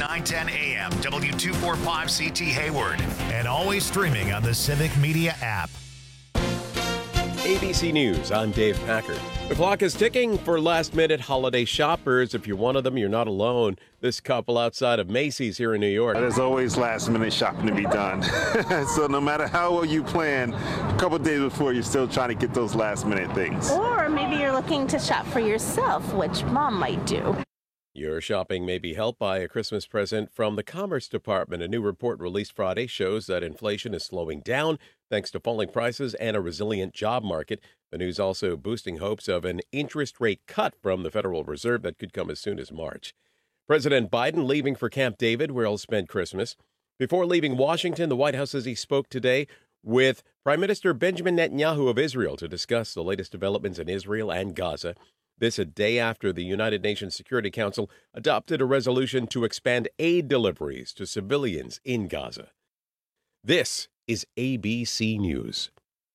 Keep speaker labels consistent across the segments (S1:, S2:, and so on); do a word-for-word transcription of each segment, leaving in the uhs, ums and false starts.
S1: nine ten A M, W two forty-five C T Hayward, and always streaming on the Civic Media app.
S2: A B C News, I'm Dave Packard. The clock is ticking for last-minute holiday shoppers. If you're one of them, you're not alone. This couple outside of Macy's here in New York.
S3: There's always last-minute shopping to be done. So no matter how well you plan, a couple days before, you're still trying to get those last-minute things.
S4: Or maybe you're looking to shop for yourself, which Mom might do.
S2: Your shopping may be helped by a Christmas present from the Commerce Department. A new report released Friday shows that inflation is slowing down thanks to falling prices and a resilient job market. The news also boosting hopes of an interest rate cut from the Federal Reserve that could come as soon as March. President Biden leaving for Camp David, where he'll spend Christmas. Before leaving Washington, the White House says he spoke today with Prime Minister Benjamin Netanyahu of Israel to discuss the latest developments in Israel and Gaza. This a day after the United Nations Security Council adopted a resolution to expand aid deliveries to civilians in Gaza. This is A B C News.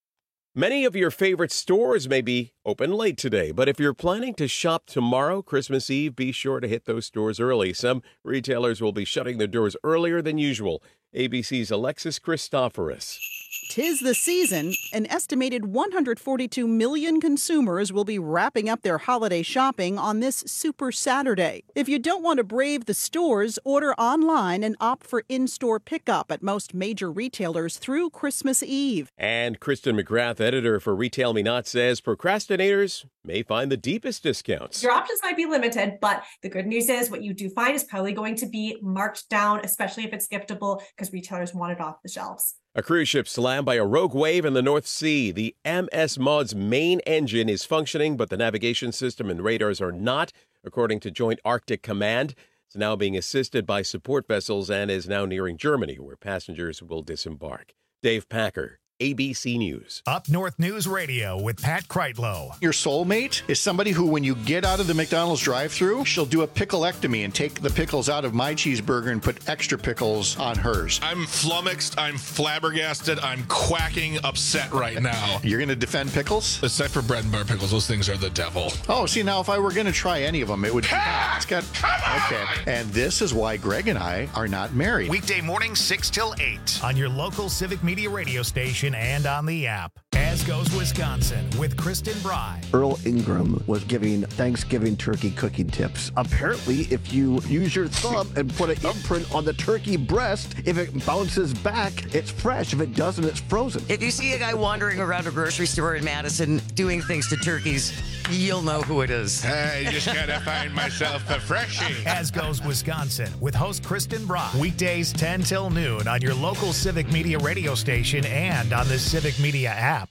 S2: Many of your favorite stores may be open late today, but if you're planning to shop tomorrow, Christmas Eve, be sure to hit those stores early. Some retailers will be shutting their doors earlier than usual. A B C's Alexis Christoforous.
S5: 'Tis the season. An estimated one hundred forty-two million consumers will be wrapping up their holiday shopping on this Super Saturday. If you don't want to brave the stores, order online and opt for in-store pickup at most major retailers through Christmas Eve.
S2: And Kristen McGrath, editor for Retail Me Not, says procrastinators may find the deepest discounts.
S6: Your options might be limited, but the good news is what you do find is probably going to be marked down, especially if it's giftable, because retailers want it off the shelves.
S2: A cruise ship slammed by a rogue wave in the North Sea. The M S Maud's main engine is functioning, but the navigation system and radars are not, according to Joint Arctic Command. It's now being assisted by support vessels and is now nearing Germany, where passengers will disembark. Dave Packer, A B C News.
S1: Up North News Radio with Pat Kreitlow.
S7: Your soulmate is somebody who, when you get out of the McDonald's drive-thru, she'll do a pickleectomy and take the pickles out of my cheeseburger and put extra pickles on hers.
S8: I'm flummoxed, I'm flabbergasted, I'm quacking upset right now.
S7: You're going to defend pickles?
S8: Except for bread and butter pickles, those things are the devil.
S7: Oh, see, now if I were going to try any of them, it would...
S8: Pat!
S7: It's got... Okay. And this is why Greg and I are not married.
S1: Weekday morning, six till eight on your local Civic Media radio station and on the app. As Goes Wisconsin with Kristen Bry.
S9: Earl Ingram was giving Thanksgiving turkey cooking tips. Apparently, if you use your thumb and put an imprint on the turkey breast, if it bounces back, it's fresh. If it doesn't, it's frozen.
S10: If you see a guy wandering around a grocery store in Madison doing things to turkeys, you'll know who it is.
S8: I just gotta find myself a freshie.
S1: As Goes Wisconsin with host Kristen Bry. Weekdays ten till noon on your local Civic Media radio station and on the Civic Media app.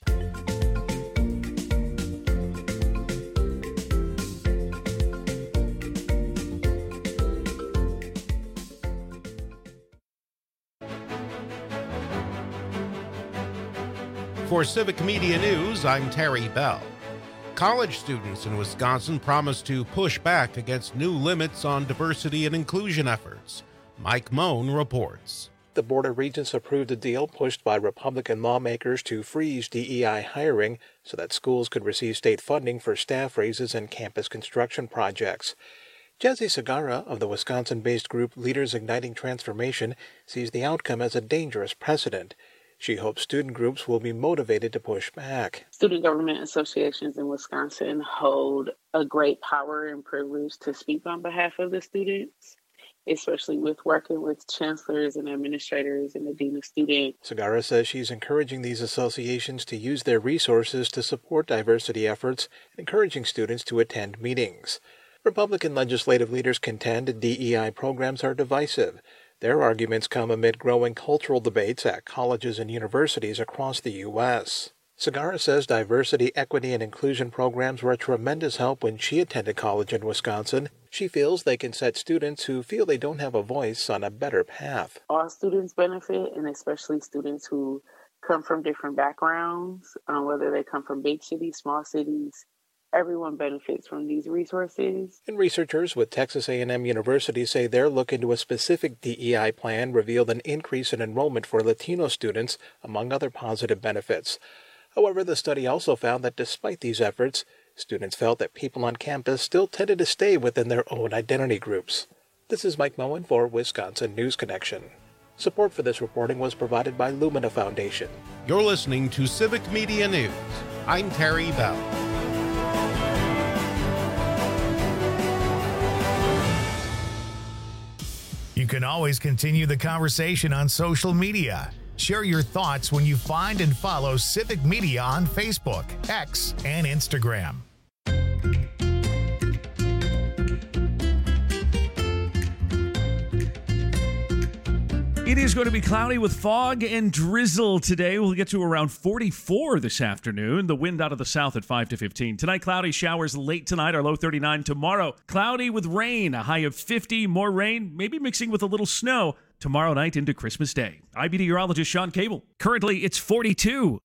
S11: For Civic Media News, I'm Terry Bell. College students in Wisconsin promise to push back against new limits on diversity and inclusion efforts. Mike Moan reports.
S12: The Board of Regents approved a deal pushed by Republican lawmakers to freeze D E I hiring so that schools could receive state funding for staff raises and campus construction projects. Jesse Segarra of the Wisconsin-based group Leaders Igniting Transformation sees the outcome as a dangerous precedent. She hopes student groups will be motivated to push back.
S13: Student government associations in Wisconsin hold a great power and privilege to speak on behalf of the students, especially with working with chancellors and administrators and the dean of students.
S12: Segarra says she's encouraging these associations to use their resources to support diversity efforts, encouraging students to attend meetings. Republican legislative leaders contend D E I programs are divisive. Their arguments come amid growing cultural debates at colleges and universities across the U S Segarra says diversity, equity, and inclusion programs were a tremendous help when she attended college in Wisconsin. She feels they can set students who feel they don't have a voice on a better path.
S13: All students benefit, and especially students who come from different backgrounds, um, whether they come from big cities, small cities. Everyone benefits from these resources.
S12: And researchers with Texas A and M University say their look into a specific D E I plan revealed an increase in enrollment for Latino students, among other positive benefits. However, the study also found that despite these efforts, students felt that people on campus still tended to stay within their own identity groups. This is Mike Moen for Wisconsin News Connection. Support for this reporting was provided by Lumina Foundation.
S11: You're listening to Civic Media News. I'm Terry Bell.
S1: You can always continue the conversation on social media. Share your thoughts when you find and follow Civic Media on Facebook, X, and Instagram.
S14: It is going to be cloudy with fog and drizzle today. We'll get to around forty-four this afternoon. The wind out of the south at five to fifteen. Tonight, cloudy showers late tonight, our low thirty-nine. Tomorrow, cloudy with rain, a high of fifty. More rain, maybe mixing with a little snow tomorrow night into Christmas Day. I B meteorologist Sean Cable. Currently, it's forty-two.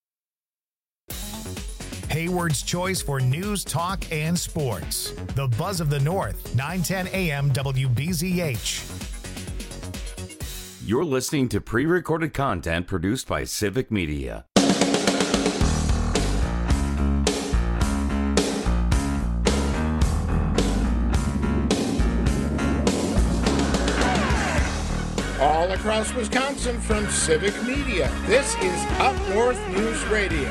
S1: Hayward's choice for news, talk, and sports. The Buzz of the North, nine ten a m W B Z H.
S15: You're listening to pre-recorded content produced by Civic Media.
S16: All across Wisconsin from Civic Media, this is Up North News Radio.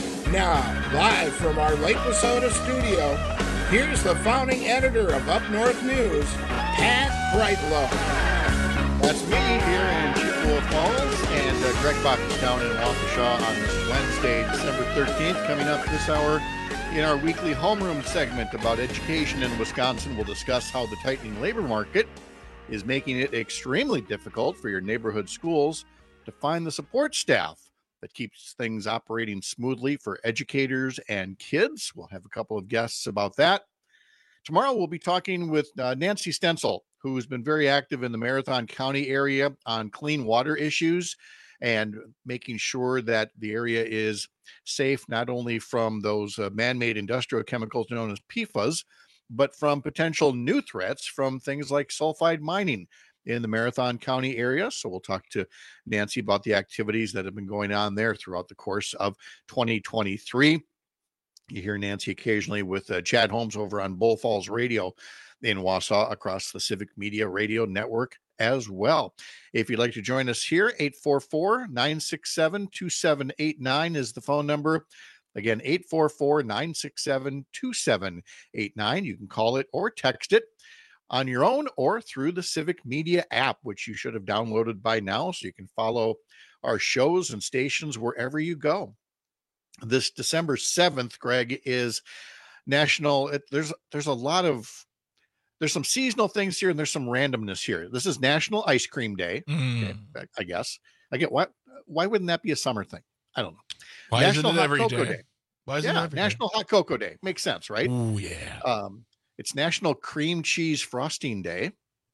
S16: Now, live from our Lake Wissota studio, here's the founding editor of Up North News, Pat Brightlow.
S7: That's me here in Chippewa Falls, and uh, Greg Bach is down in Waukesha on this Wednesday, December thirteenth. Coming up this hour in our weekly homeroom segment about education in Wisconsin, we'll discuss how the tightening labor market is making it extremely difficult for your neighborhood schools to find the support staff that keeps things operating smoothly for educators and kids. We'll have a couple of guests about that. Tomorrow we'll be talking with uh, Nancy Stenzel, who has been very active in the Marathon County area on clean water issues and making sure that the area is safe not only from those uh, man-made industrial chemicals known as P F A S, but from potential new threats from things like sulfide mining in the Marathon County area. So we'll talk to Nancy about the activities that have been going on there throughout the course of twenty twenty-three. You hear Nancy occasionally with uh, Chad Holmes over on Bull Falls Radio in Wausau across the Civic Media Radio Network as well. If you'd like to join us here, eight four four, nine six seven, two seven eight nine is the phone number. Again, eight four four, nine six seven, two seven eight nine. You can call it or text it on your own or through the Civic Media app, which you should have downloaded by now, so you can follow our shows and stations wherever you go. This December seventh, Greg, is National. It, there's there's a lot of there's some seasonal things here and there's some randomness here. This is National Ice Cream Day. Mm. Okay, I, I guess. I get what? Why wouldn't that be a summer thing? I don't know.
S8: Why
S7: National
S8: isn't it
S7: Hot
S8: every
S7: Cocoa
S8: day?
S7: Day.
S8: Why isn't
S7: yeah,
S8: it every
S7: National
S8: day?
S7: Hot Cocoa Day. Makes sense, right?
S8: Oh yeah.
S7: Um, it's National Cream Cheese Frosting Day,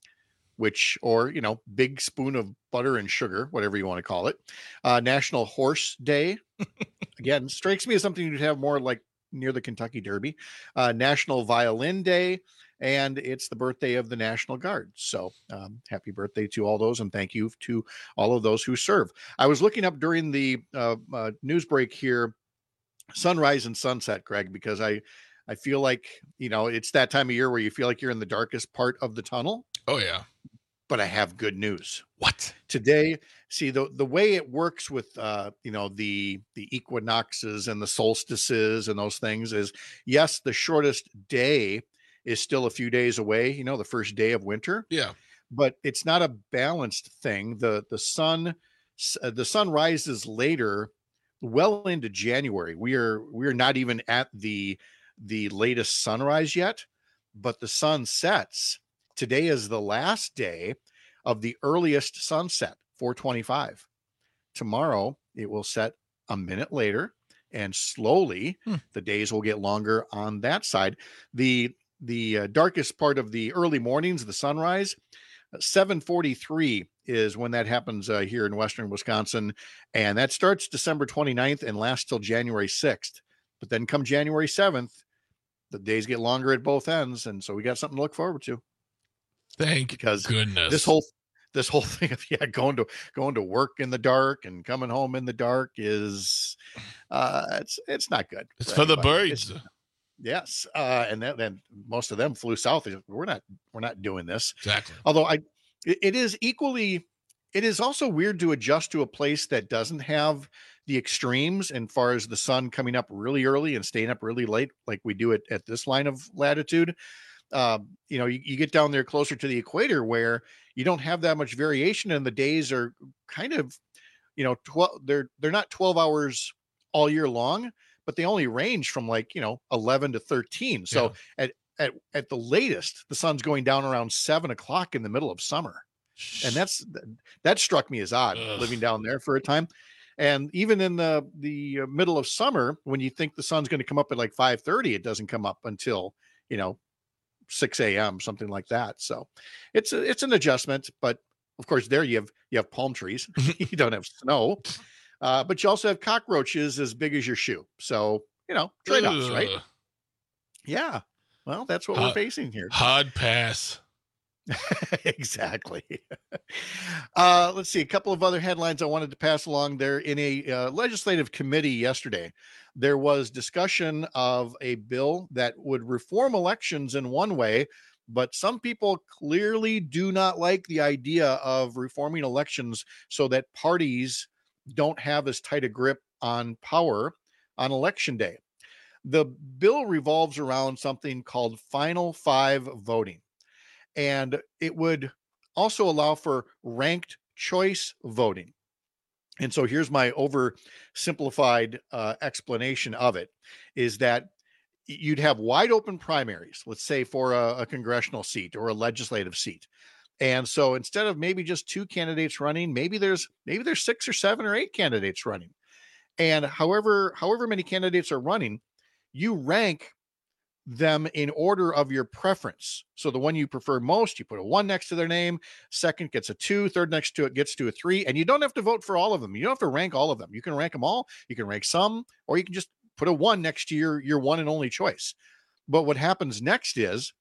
S7: which, or, you know, big spoon of butter and sugar, whatever you want to call it. Uh, National Horse Day. Again, strikes me as something you'd have more like near the Kentucky Derby. Uh, National Violin Day. And it's the birthday of the National Guard. So um, happy birthday to all those. And thank you to all of those who serve. I was looking up during the uh, uh, news break here, sunrise and sunset, Greg, because I, I feel like, you know, it's that time of year where you feel like you're in the darkest part of the tunnel.
S8: Oh, yeah.
S7: But I have good news.
S8: What?
S7: Today, see, the, the way it works with, uh, you know, the, the equinoxes and the solstices and those things is, yes, the shortest day is still a few days away, you know, the first day of winter.
S8: Yeah.
S7: But it's not a balanced thing. The the sun uh, the sun rises later, well into January. We are we are not even at the the latest sunrise yet, but the sun sets. Today is the last day of the earliest sunset, four twenty-five. Tomorrow it will set a minute later, and slowly hmm. the days will get longer on that side. The The uh, darkest part of the early mornings, the sunrise, seven forty-three is when that happens uh, here in western Wisconsin. And that starts December twenty-ninth and lasts till January sixth. But then come January seventh, the days get longer at both ends. And so we got something to look forward to.
S8: Thank
S7: because
S8: goodness.
S7: This whole this whole thing of yeah, going to going to work in the dark and coming home in the dark is uh it's it's not good.
S8: It's for the birds.
S7: It's, Yes, uh, and then, then most of them flew south. We're not, we're not doing this.
S8: Exactly.
S7: Although I, it, it is equally, it is also weird to adjust to a place that doesn't have the extremes, as far as the sun coming up really early and staying up really late, like we do it at this line of latitude. Um, you know, you, you get down there closer to the equator where you don't have that much variation, and the days are kind of, you know, twelve. They're they're not twelve hours all year long, but they only range from like, you know, eleven to thirteen. So yeah. at, at, at the latest, the sun's going down around seven o'clock in the middle of summer. And that's, that struck me as odd. Ugh. Living down there for a time. And even in the, the middle of summer, when you think the sun's going to come up at like five thirty, it doesn't come up until, you know, six a.m., something like that. So it's a, it's an adjustment, but of course there you have, you have palm trees, you don't have snow. Uh, but you also have cockroaches as big as your shoe. So, you know, trade-offs, Ugh. right? Yeah. Well, that's what hard, we're facing here.
S8: Hard pass.
S7: Exactly. Uh, let's see. A couple of other headlines I wanted to pass along there. In a uh, legislative committee yesterday, there was discussion of a bill that would reform elections in one way, but some people clearly do not like the idea of reforming elections so that parties don't have as tight a grip on power on election day. The bill revolves around something called Final Five voting, and it would also allow for ranked choice voting. And so here's my oversimplified uh, explanation of it, is that you'd have wide open primaries, let's say for a, a congressional seat or a legislative seat. And so instead of maybe just two candidates running, maybe there's maybe there's six or seven or eight candidates running. And however, however many candidates are running, you rank them in order of your preference. So the one you prefer most, you put a one next to their name, second gets a two, third next to it gets to a three, and you don't have to vote for all of them. You don't have to rank all of them. You can rank them all, you can rank some, or you can just put a one next to your, your one and only choice. But what happens next is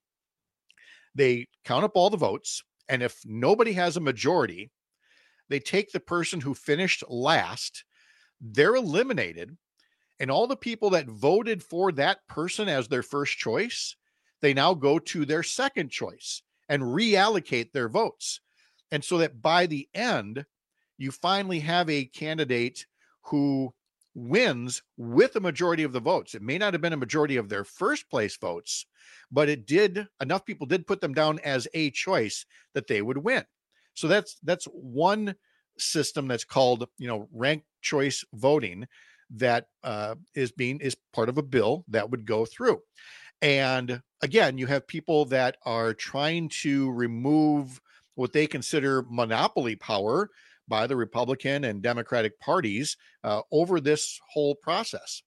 S7: they count up all the votes, and if nobody has a majority, they take the person who finished last, they're eliminated, and all the people that voted for that person as their first choice, they now go to their second choice and reallocate their votes. And so that by the end, you finally have a candidate who wins with a majority of the votes. It may not have been a majority of their first place votes, but it did, enough people did put them down as a choice that they would win. So that's, that's one system that's called, you know, ranked choice voting that uh, is being, is part of a bill that would go through. And again, you have people that are trying to remove what they consider monopoly power by the Republican and Democratic parties uh, over this whole process.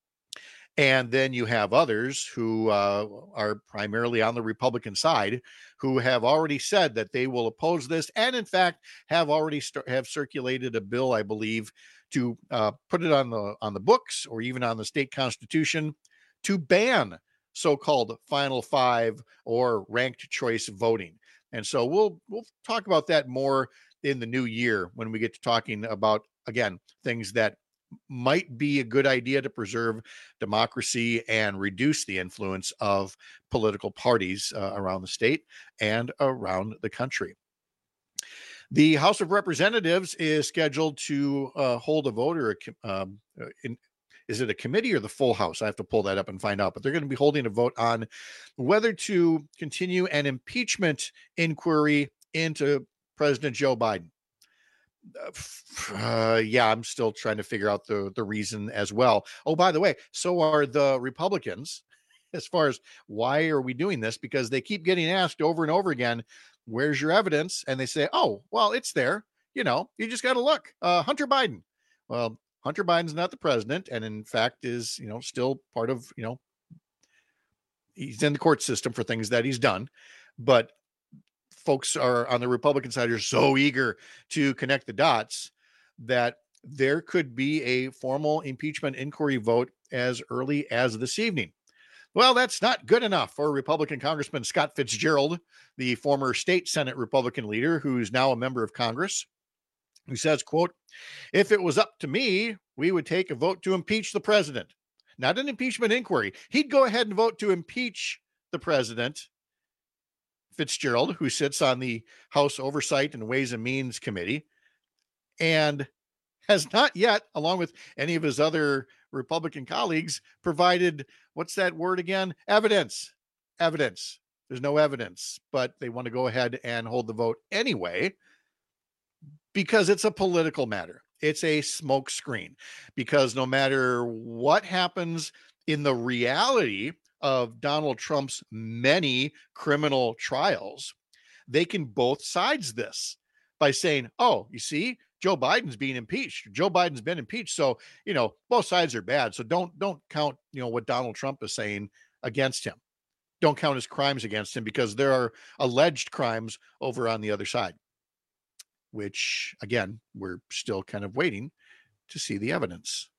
S7: And then you have others who uh, are primarily on the Republican side who have already said that they will oppose this, and in fact have already st- have circulated a bill, I believe, to uh, put it on the on the books or even on the state constitution to ban so-called Final Five or ranked choice voting. And so we'll we'll talk about that more in the new year when we get to talking about, again, things that might be a good idea to preserve democracy and reduce the influence of political parties uh, around the state and around the country. The House of Representatives is scheduled to uh, hold a vote, or a, um, in, is it a committee or the full House? I have to pull that up and find out, but they're going to be holding a vote on whether to continue an impeachment inquiry into President Joe Biden. Uh, yeah, I'm still trying to figure out the, the reason as well. Oh, by the way, so are the Republicans as far as why are we doing this? Because they keep getting asked over and over again, where's your evidence? And they say, oh, well, it's there. You know, you just got to look. Uh, Hunter Biden. Well, Hunter Biden's not the president, and in fact is, you know, still part of, you know, he's in the court system for things that he's done. But folks are on the Republican side are so eager to connect the dots that there could be a formal impeachment inquiry vote as early as this evening. Well, that's not good enough for Republican Congressman Scott Fitzgerald, the former state Senate Republican leader, who's now a member of Congress, who says, quote, if it was up to me, we would take a vote to impeach the president. not an impeachment inquiry. He'd go ahead and vote to impeach the president, Fitzgerald, who sits on the House Oversight and Ways and Means Committee, and has not yet, along with any of his other Republican colleagues, provided, what's that word again? Evidence. Evidence. There's no evidence, but they want to go ahead and hold the vote anyway because it's a political matter. It's a smoke screen, because no matter what happens in the reality of Donald Trump's many criminal trials, they can both sides this by saying, oh, you see, Joe Biden's being impeached. Joe Biden's been impeached. So, you know, both sides are bad. So don't, don't count, you know, what Donald Trump is saying against him. Don't count his crimes against him, because there are alleged crimes over on the other side, which again, we're still kind of waiting to see the evidence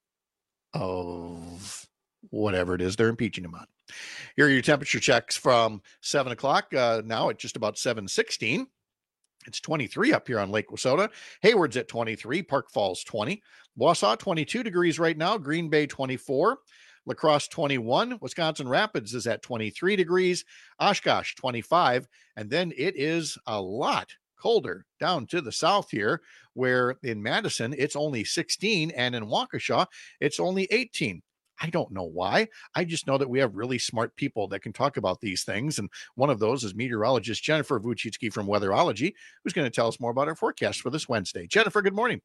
S7: of whatever it is they're impeaching him on. Here are your temperature checks from seven o'clock. Uh, now at just about seven sixteen. It's twenty-three up here on Lake Wissota. Hayward's at twenty-three. Park Falls twenty. Wausau twenty-two degrees right now. Green Bay twenty-four. La Crosse twenty-one. Wisconsin Rapids is at twenty-three degrees. Oshkosh twenty-five. And then it is a lot colder down to the south here, where in Madison it's only sixteen, and in Waukesha it's only eighteen. I don't know why. I just know that we have really smart people that can talk about these things. And one of those is meteorologist Jennifer Vuchitsky from Weatherology, who's going to tell us more about our forecast for this Wednesday. Jennifer, good morning.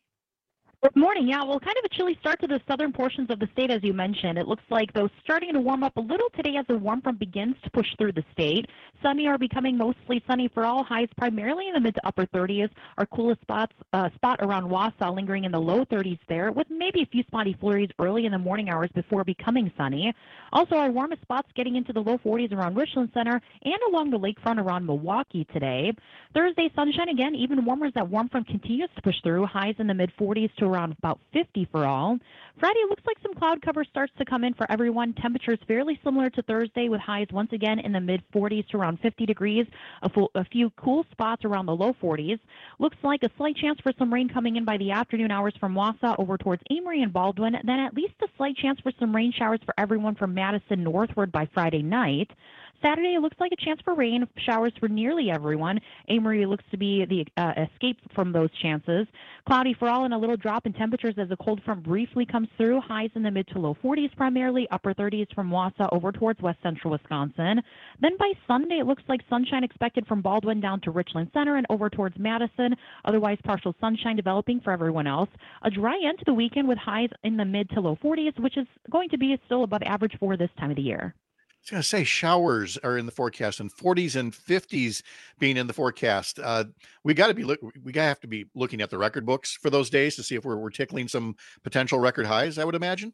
S17: Good morning. Yeah, well, kind of a chilly start to the southern portions of the state, as you mentioned. It looks like those starting to warm up a little today as the warm front begins to push through the state. Sunny are becoming mostly sunny for all. Highs primarily in the mid to upper thirties. Our coolest spots uh, spot around Wausau lingering in the low thirties there, with maybe a few spotty flurries early in the morning hours before becoming sunny. Also, our warmest spots getting into the low forties around Richland Center and along the lakefront around Milwaukee today. Thursday, sunshine again, even warmer as that warm front continues to push through. Highs in the mid forties to around about fifty for all. Friday looks like some cloud cover starts to come in for everyone. Temperatures fairly similar to Thursday, with highs once again in the mid forties to around fifty degrees. A, full, a few cool spots around the low forties. Looks like a slight chance for some rain coming in by the afternoon hours from Wausau over towards Amory and Baldwin. Then at least a slight chance for some rain showers for everyone from Madison northward by Friday night. Saturday looks like a chance for rain showers for nearly everyone. Amory looks to be the uh, escape from those chances. Cloudy for all, and a little drop in temperatures as the cold front briefly comes through. Highs in the mid to low forties primarily, upper thirties from Wausau over towards west central Wisconsin. Then by Sunday, it looks like sunshine expected from Baldwin down to Richland Center and over towards Madison. Otherwise, partial sunshine developing for everyone else. A dry end to the weekend with highs in the mid to low forties, which is going to be still above average for this time of the year.
S7: I was going to say showers are in the forecast, and forties and fifties being in the forecast. Uh, we got to be look, we got to have to be looking at the record books for those days to see if we're, we're tickling some potential record highs, I would imagine.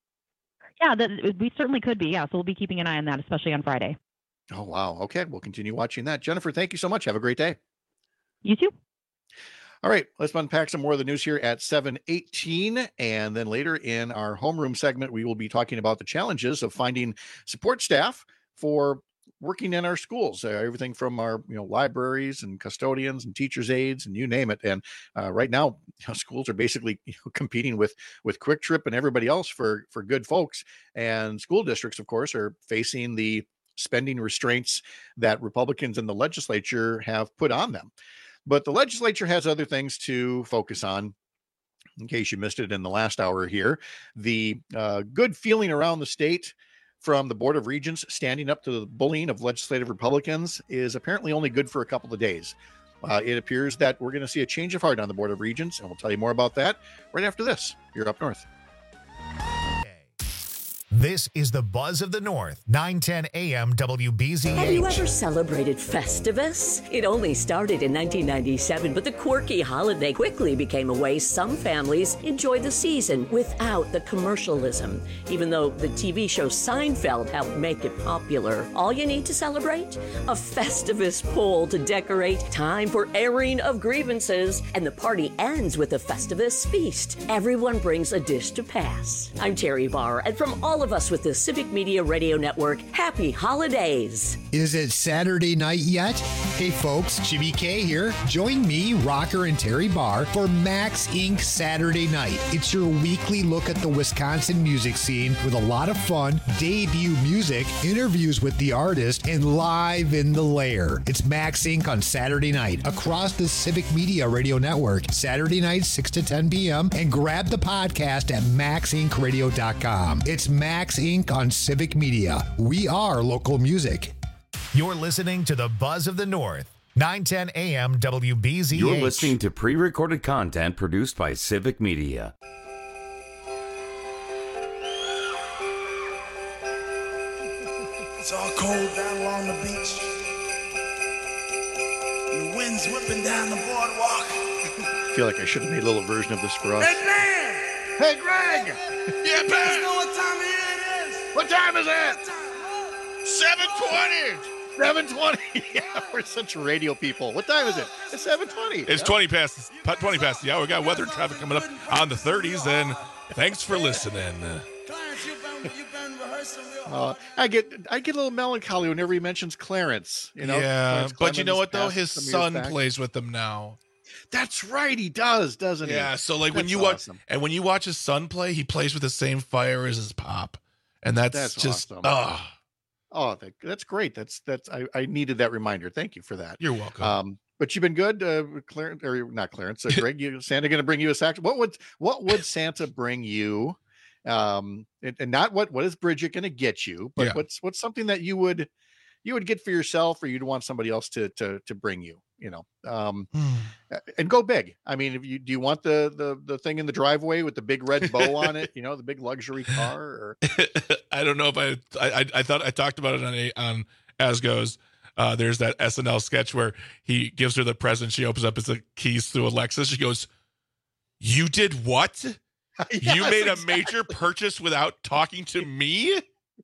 S17: Yeah, that, we certainly could be. Yeah, so we'll be keeping an eye on that, especially on Friday.
S7: Oh, wow. Okay, we'll continue watching that. Jennifer, thank you so much. Have a great day.
S17: You too.
S7: All right, let's unpack some more of the news here at seven eighteen. And then later in our homeroom segment, we will be talking about the challenges of finding support staff for working in our schools, uh, everything from our you know libraries and custodians and teachers' aides and you name it. And uh, right now, you know, schools are basically you know, competing with with Quick Trip and everybody else for for good folks. And school districts, of course, are facing the spending restraints that Republicans in the legislature have put on them. But the legislature has other things to focus on. In case you missed it in the last hour here, the uh, good feeling around the state from the Board of Regents standing up to the bullying of legislative Republicans is apparently only good for a couple of days. Uh, it appears that we're going to see a change of heart on the Board of Regents, and we'll tell you more about that right after this. You're Up North.
S1: This is the Buzz of the North, nine ten A M W B Z H.
S18: Have you ever celebrated Festivus? It only started in nineteen ninety-seven, but the quirky holiday quickly became a way some families enjoy the season without the commercialism. Even though the T V show Seinfeld helped make it popular. All you need to celebrate? A Festivus pole to decorate. Time for airing of grievances. And the party ends with a Festivus feast. Everyone brings a dish to pass. I'm Terry Barr, and from all of us with the Civic Media Radio Network, happy holidays.
S19: Is it Saturday night yet? Hey folks, Jimmy K here. Join me, Rocker and Terry Barr, for Max Incorporated Saturday Night. It's your weekly look at the Wisconsin music scene with a lot of fun, debut music, interviews with the artist, and live in the lair. It's Max Incorporated on Saturday night across the Civic Media Radio Network, Saturday night, six to ten p.m., and grab the podcast at max inc radio dot com. It's Max Incorporated on Civic Media. We are local music.
S1: You're listening to the Buzz of the North, nine ten a.m. W B Z H.
S15: You're listening to pre-recorded content produced by Civic Media.
S20: It's all cold down along the beach. And the wind's whipping down the boardwalk.
S7: I feel like I should have made a little version of this for us.
S20: Hey, Dan!
S7: Hey, Greg!
S20: Yeah, Ben! You know what time of year it is?
S7: What time is it?
S20: seven twenty!
S7: seven twenty. Yeah, we're such radio people. What time is it? It's seven twenty.
S8: It's
S7: yeah.
S8: twenty past twenty past the hour. We got weather and traffic coming up on the thirties, and thanks for listening.
S7: Uh, I get I get a little melancholy whenever he mentions Clarence. You know,
S8: yeah,
S7: Clarence
S8: but you know what though?
S7: passed
S8: His
S7: some years
S8: son
S7: back.
S8: plays with them now.
S7: That's right, he does, doesn't he?
S8: Yeah, so like when
S7: That's
S8: you watch
S7: awesome.
S8: and when you watch his son play, he plays with the same fire as his pop, and that's,
S7: That's
S8: just
S7: awesome.
S8: ah.
S7: Oh, that, that's great. That's that's I, I needed that reminder. Thank you for that.
S8: You're welcome.
S7: Um, but you've been good, uh, Clarence, or not Clarence. Uh, Greg, you, Santa going to bring you a sax? What would what would Santa bring you? Um, and, and not what what is Bridget going to get you, but
S8: Yeah.
S7: what's what's something that you would you would get for yourself, or you'd want somebody else to to to bring you? You know, um, and go big. I mean, if you do you want the the the thing in the driveway with the big red bow on it? You know, the big luxury car, or
S8: I don't know if I, I I thought I talked about it on a, on As Goes. Uh, there's that S N L sketch where he gives her the present. She opens up his uh, keys through Alexa. She goes, "You did what?
S7: Yes,
S8: you made a
S7: exactly.
S8: major purchase without talking to me?"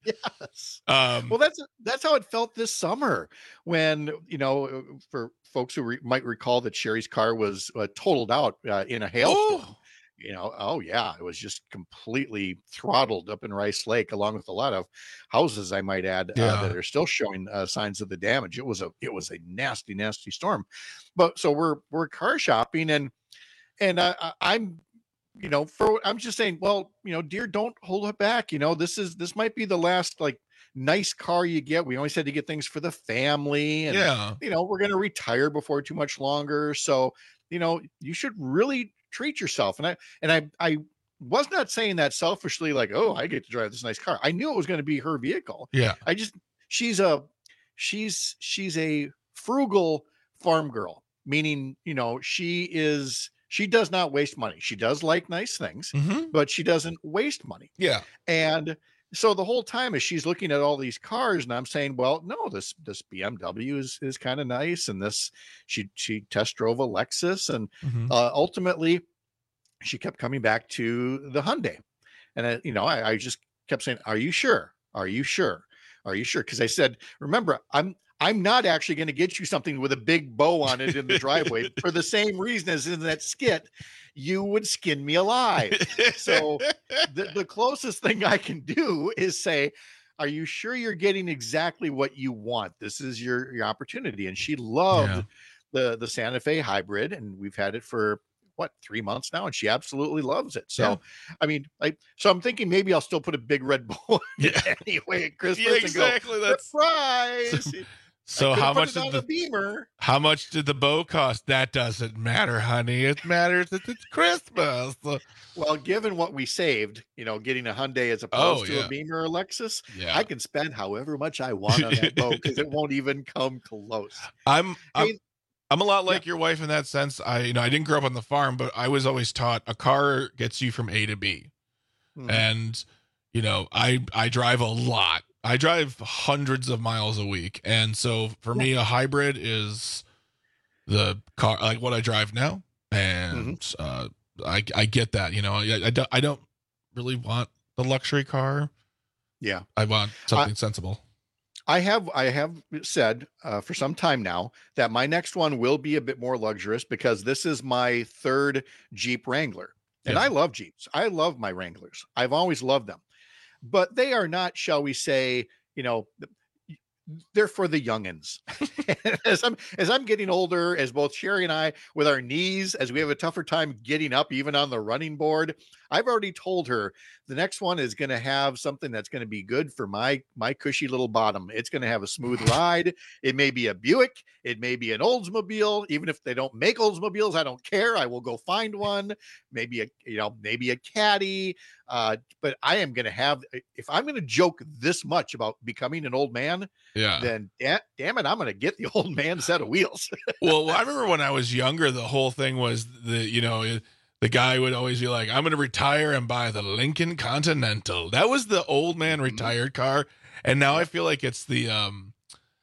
S7: Yes.
S8: Um,
S7: well, that's that's how it felt this summer when, you know, for folks who re- might recall that Sherry's car was uh, totaled out uh, in a hailstorm.
S8: Oh.
S7: You know, oh yeah, it was just completely throttled up in Rice Lake, along with a lot of houses, I might add,
S8: Yeah.
S7: uh, that are still showing uh, signs of the damage. It was a it was a nasty, nasty storm. But so we're we're car shopping, and and I, I, I'm. You know, for I'm just saying, well, you know, dear, don't hold it back. You know, this is this might be the last like nice car you get. We always had to get things for the family, and
S8: Yeah.
S7: you know, we're gonna retire before too much longer. So, you know, you should really treat yourself. And I and I I was not saying that selfishly, like, oh, I get to drive this nice car. I knew it was going to be her vehicle.
S8: Yeah.
S7: I just she's a she's she's a frugal farm girl, meaning, you know, she is she does not waste money. She does like nice things,
S8: Mhm.
S7: but she doesn't waste money.
S8: Yeah.
S7: And so the whole time as she's looking at all these cars, and I'm saying, well, no, this this B M W is is kind of nice, and this she she test drove a Lexus, and
S8: Mhm.
S7: uh, ultimately she kept coming back to the Hyundai, and I, you know, I, I just kept saying, "Are you sure? Are you sure? Are you sure?" Because I said, "Remember, I'm." I'm not actually going to get you something with a big bow on it in the driveway for the same reason as in that skit. You would skin me alive. So the, the closest thing I can do is say, are you sure you're getting exactly what you want? This is your, your opportunity. And she loved
S8: Yeah.
S7: the, the Santa Fe hybrid, and we've had it for what, three months now, and she absolutely loves it. So,
S8: Yeah.
S7: I mean, I, so I'm thinking maybe I'll still put a big red bow on it anyway at Christmas.
S8: Yeah,
S7: and go,
S8: exactly. That's
S7: surprise.
S8: so.
S7: I could've
S8: How
S7: put
S8: much
S7: it
S8: did
S7: on
S8: the
S7: a Beamer?
S8: How much did the bow cost? That doesn't matter, honey. It matters that it's Christmas.
S7: Well, given what we saved, you know, getting a Hyundai as opposed
S8: Oh,
S7: to
S8: yeah.
S7: a Beamer or Lexus,
S8: Yeah.
S7: I can spend however much I want on that bow because it won't even come close.
S8: I'm I'm,
S7: Hey,
S8: I'm a lot like your wife in that sense. I you know I didn't grow up on the farm, but I was always taught a car gets you from A to B,
S7: Mhm.
S8: and you know I I drive a lot. I drive hundreds of miles a week, and so for me, a hybrid is the car like what I drive now, and
S7: Mm-hmm.
S8: uh, I I get that. You know, I, I don't I don't really want the luxury car.
S7: Yeah.
S8: I want something sensible.
S7: I have I have said uh, for some time now that my next one will be a bit more luxurious because this is my third Jeep Wrangler. And
S8: Yeah.
S7: I love Jeeps. I love my Wranglers. I've always loved them. but they are not, shall we say, you know, they're for the youngins. as I'm as I'm getting older, as both Sherry and I, with our knees, as we have a tougher time getting up, even on the running board, I've already told her the next one is going to have something that's going to be good for my my cushy little bottom. It's going to have a smooth ride. It may be a Buick, it may be an Oldsmobile. Even if they don't make Oldsmobiles, I don't care. I will go find one. Maybe a you know maybe a Caddy. Uh, but I am going to have, if I'm going to joke this much about becoming an old man,
S8: yeah,
S7: then da- damn it, I'm going to get the old man set of wheels.
S8: Well, I remember when I was younger, the whole thing was the, you know, the guy would always be like, I'm going to retire and buy the Lincoln Continental. That was the old man
S7: Mm-hmm.
S8: retired car. And now I feel like it's the, um,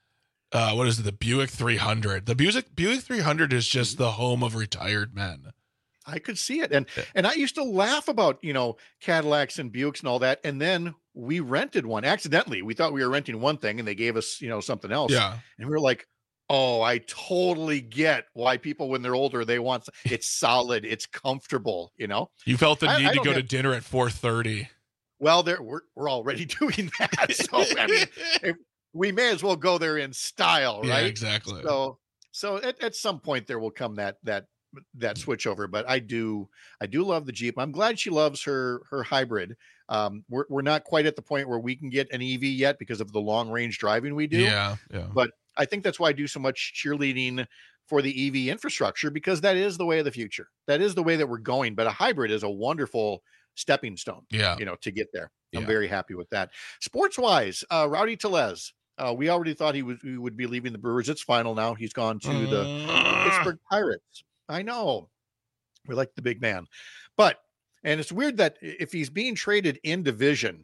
S8: uh, what is it? The Buick three hundred. The Buick Buick three hundred is just the home of retired men.
S7: I could see it. And, and I used to laugh about, you know, Cadillacs and Buicks and all that. And then we rented one accidentally. We thought we were renting one thing and they gave us, you know, something else.
S8: Yeah.
S7: And we were like, oh, I totally get why people, when they're older, they want, it's solid, it's comfortable, you know?
S8: You felt the
S7: I-
S8: need
S7: I
S8: to
S7: don't
S8: go
S7: have-
S8: to dinner at four thirty.
S7: Well, there we're, we're already doing that. So I mean, if, we may as well go there in style,
S8: Yeah,
S7: right?
S8: exactly.
S7: So, so at, at some point there will come that, that, that switch over, but I do, I do love the Jeep. I'm glad she loves her, her hybrid. Um, we're, we're not quite at the point where we can get an E V yet because of the long range driving we do.
S8: Yeah, yeah.
S7: But I think that's why I do so much cheerleading for the E V infrastructure, because that is the way of the future. That is the way that we're going. But a hybrid is a wonderful stepping stone,
S8: Yeah.
S7: you know, to get there. I'm
S8: Yeah.
S7: very happy with that. Sports wise, uh, Rowdy Tellez, uh, we already thought he, was, he would be leaving the Brewers. It's final now. He's gone to the Pittsburgh Pirates. I know. We like the big man. But, and it's weird that if he's being traded in division,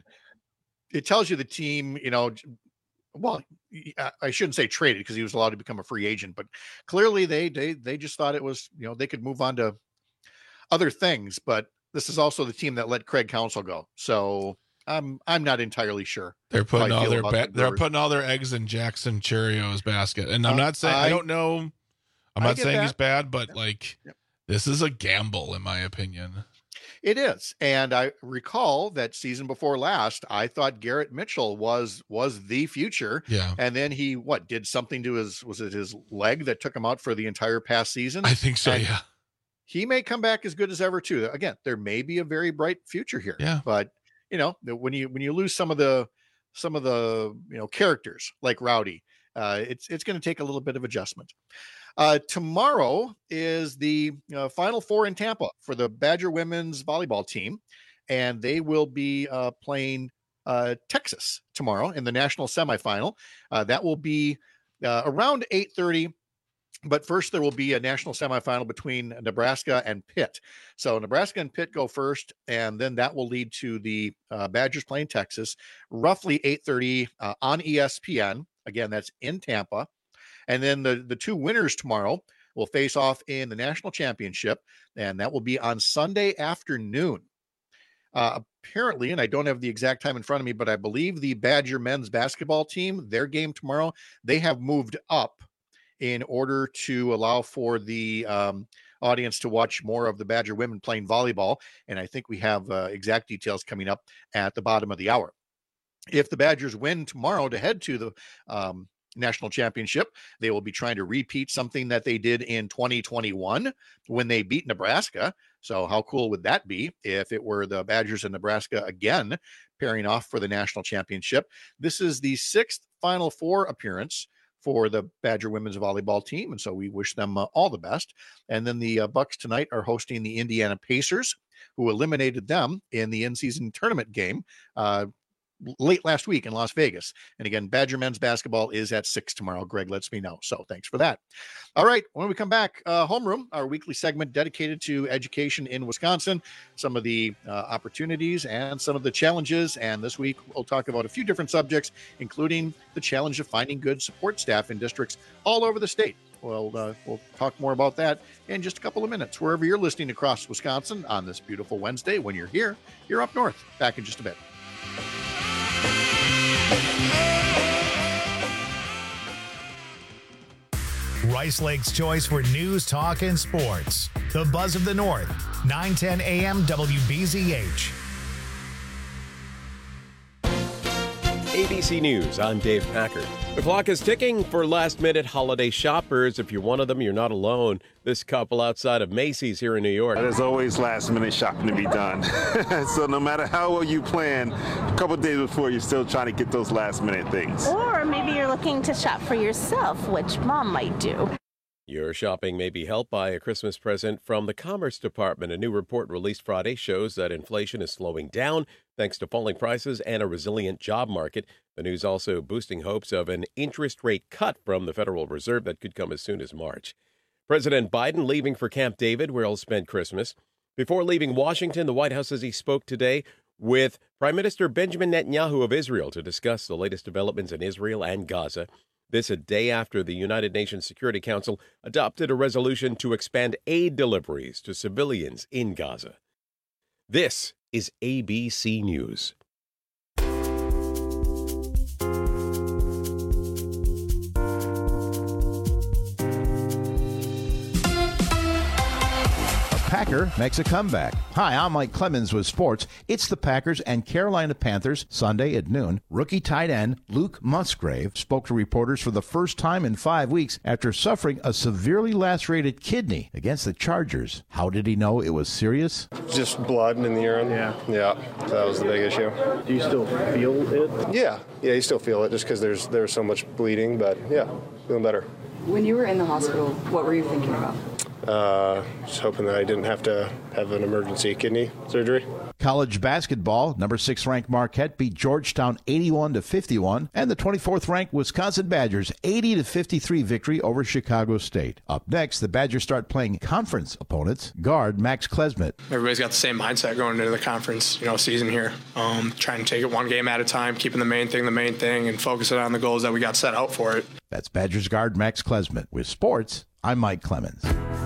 S7: it tells you the team, you know, well, I- I shouldn't say traded because he was allowed to become a free agent, but clearly they, they, they just thought it was, you know, they could move on to other things, but this is also the team that let Craig Counsell go. So I'm, I'm not entirely sure.
S8: They're putting
S7: how I
S8: all
S7: feel
S8: their
S7: about
S8: ba-
S7: the
S8: they're
S7: Brewers.
S8: putting all their eggs in Jackson Cheerios basket. And I'm
S7: Uh,
S8: not saying I,
S7: I-
S8: don't know. I'm
S7: I
S8: not
S7: get
S8: saying
S7: that.
S8: he's bad, but like this is a gamble in my opinion.
S7: It is. And I recall that season before last, I thought Garrett Mitchell was was the future.
S8: Yeah.
S7: And then he what did something to his was it his leg that took him out for the entire past season?
S8: I think so,
S7: And
S8: yeah.
S7: He may come back as good as ever too. Again, there may be a very bright future here.
S8: Yeah.
S7: But you know, when you when you lose some of the some of the you know characters like Rowdy, uh, it's it's going to take a little bit of adjustment. Uh, tomorrow is the uh, Final Four in Tampa for the Badger women's volleyball team, and they will be uh, playing uh, Texas tomorrow in the national semifinal. Uh, that will be uh, around eight thirty. But first, there will be a national semifinal between Nebraska and Pitt. So Nebraska and Pitt go first, and then that will lead to the uh, Badgers playing Texas, roughly eight thirty uh, on E S P N. Again, that's in Tampa. And then the, the two winners tomorrow will face off in the national championship, and that will be on Sunday afternoon. Uh, apparently, and I don't have the exact time in front of me, but I believe the Badger men's basketball team, their game tomorrow, they have moved up in order to allow for the um, audience to watch more of the Badger women playing volleyball. And I think we have uh, exact details coming up at the bottom of the hour. If the Badgers win tomorrow to head to the um, national championship, they will be trying to repeat something that they did in twenty twenty-one when they beat Nebraska. So how cool would that be if it were the Badgers and Nebraska again pairing off for the national championship? This is the sixth Final Four appearance for the Badger women's volleyball team, and so we wish them uh, all the best. And then the uh, Bucks tonight are hosting the Indiana Pacers, who eliminated them in the in-season tournament game uh, late last week in Las Vegas. And again, Badger men's basketball is at six tomorrow. Greg lets me know. So thanks for that. All right. When we come back, uh, Homeroom, our weekly segment dedicated to education in Wisconsin, some of the uh, opportunities and some of the challenges. And this week, we'll talk about a few different subjects, including the challenge of finding good support staff in districts all over the state. Well, uh, we'll talk more about that in just a couple of minutes, wherever you're listening across Wisconsin on this beautiful Wednesday. When you're here, you're up north. Back in just a bit.
S1: Rice Lake's choice for news, talk, and sports. The Buzz of the North, nine ten a.m. W B Z H.
S2: A B C News, I'm Dave Packard. The clock is ticking for last-minute holiday shoppers. If you're one of them, you're not alone. This couple outside of Macy's here in New York.
S3: There's always last-minute shopping to be done. So no matter how well you plan, a couple days before, you're still trying to get those last-minute things.
S4: Or maybe you're looking to shop for yourself, which mom might do.
S2: Your shopping may be helped by a Christmas present from the Commerce Department. A new report released Friday shows that inflation is slowing down thanks to falling prices and a resilient job market. The news also boosting hopes of an interest rate cut from the Federal Reserve that could come as soon as March. President Biden leaving for Camp David, where he'll spend Christmas. Before leaving Washington, the White House says he spoke today with Prime Minister Benjamin Netanyahu of Israel to discuss the latest developments in Israel and Gaza. This a day after the United Nations Security Council adopted a resolution to expand aid deliveries to civilians in Gaza. This is A B C News.
S21: Packer makes a comeback. Hi, I'm Mike Clemens with sports. It's the Packers and Carolina Panthers Sunday at noon. Rookie tight end Luke Musgrave spoke to reporters for the first time in five weeks after suffering a severely lacerated kidney against the Chargers. How did he know it was serious?
S22: Just blood in the urine. Yeah. Yeah, that was the big issue.
S9: Do you still feel it?
S22: Yeah. Yeah, you still feel it just because there's there's so much bleeding, but yeah, feeling better.
S23: When you were in the hospital, what were you thinking about?
S22: Uh, just hoping that I didn't have to have an emergency kidney surgery.
S21: College basketball, number six ranked Marquette beat Georgetown eighty-one to fifty-one, and the twenty-fourth ranked Wisconsin Badgers eighty to fifty-three victory over Chicago State. Up next, the Badgers start playing conference opponents. Guard Max Klesmit.
S24: Everybody's got the same mindset going into the conference, you know, season here. Um, trying to take it one game at a time, keeping the main thing the main thing, and focusing on the goals that we got set out for it.
S21: That's Badgers guard Max Klesmit. With sports, I'm Mike Clemens.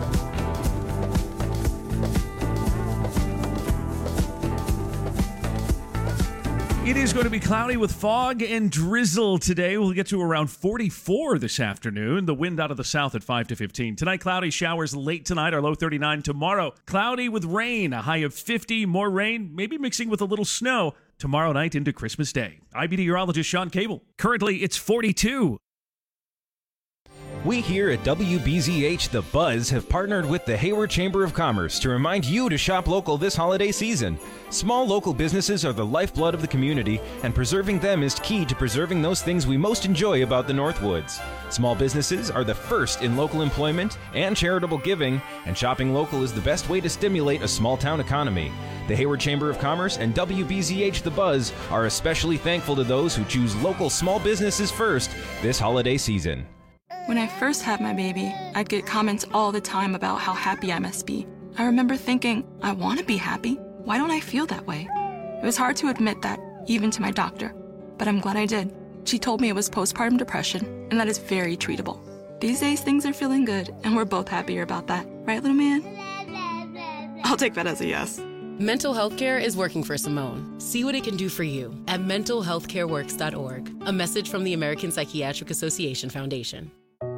S14: It is going to be cloudy with fog and drizzle today. We'll get to around forty-four this afternoon. The wind out of the south at five to fifteen. Tonight, cloudy showers late tonight, our low thirty-nine. Tomorrow, cloudy with rain, a high of fifty. More rain, maybe mixing with a little snow tomorrow night into Christmas Day. I'm meteorologist Sean Cable. Currently, it's forty-two.
S25: We here at W B Z H The Buzz have partnered with the Hayward Chamber of Commerce to remind you to shop local this holiday season. Small local businesses are the lifeblood of the community, and preserving them is key to preserving those things we most enjoy about the Northwoods. Small businesses are the first in local employment and charitable giving, and shopping local is the best way to stimulate a small town economy. The Hayward Chamber of Commerce and W B Z H The Buzz are especially thankful to those who choose local small businesses first this holiday season.
S26: When I first had my baby, I'd get comments all the time about how happy I must be. I remember thinking, I want to be happy. Why don't I feel that way? It was hard to admit that, even to my doctor. But I'm glad I did. She told me it was postpartum depression, and that is very treatable. These days, things are feeling good, and we're both happier about that. Right, little man? I'll take that as a yes.
S27: Mental health care is working for Simone. See what it can do for you at mental health care works dot org. A message from the American Psychiatric Association Foundation.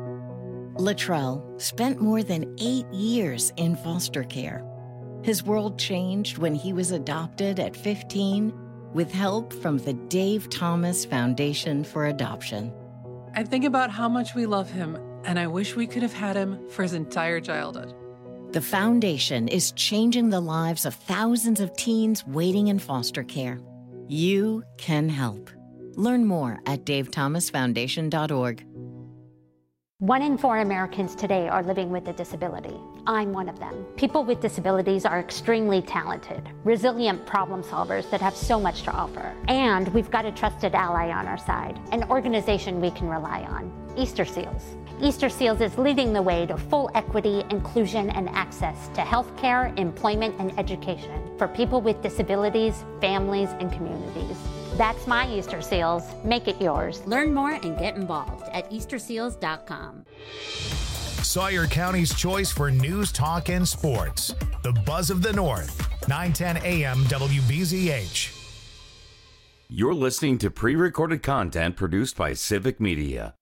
S28: Latrell spent more than eight years in foster care. His world changed when he was adopted at fifteen with help from the Dave Thomas Foundation for Adoption.
S29: I think about how much we love him, and I wish we could have had him for his entire childhood.
S28: The foundation is changing the lives of thousands of teens waiting in foster care. You can help. Learn more at dave thomas foundation dot org.
S30: One in four Americans today are living with a disability. I'm one of them. People with disabilities are extremely talented, resilient problem solvers that have so much to offer. And we've got a trusted ally on our side, an organization we can rely on, Easter Seals. Easter Seals is leading the way to full equity, inclusion, and access to healthcare, employment, and education for people with disabilities, families, and communities. That's my Easter Seals. Make it yours.
S31: Learn more and get involved at easter seals dot com.
S1: Sawyer County's choice for news, talk, and sports. The Buzz of the North, nine ten A M W B Z H.
S15: You're listening to pre-recorded content produced by Civic Media.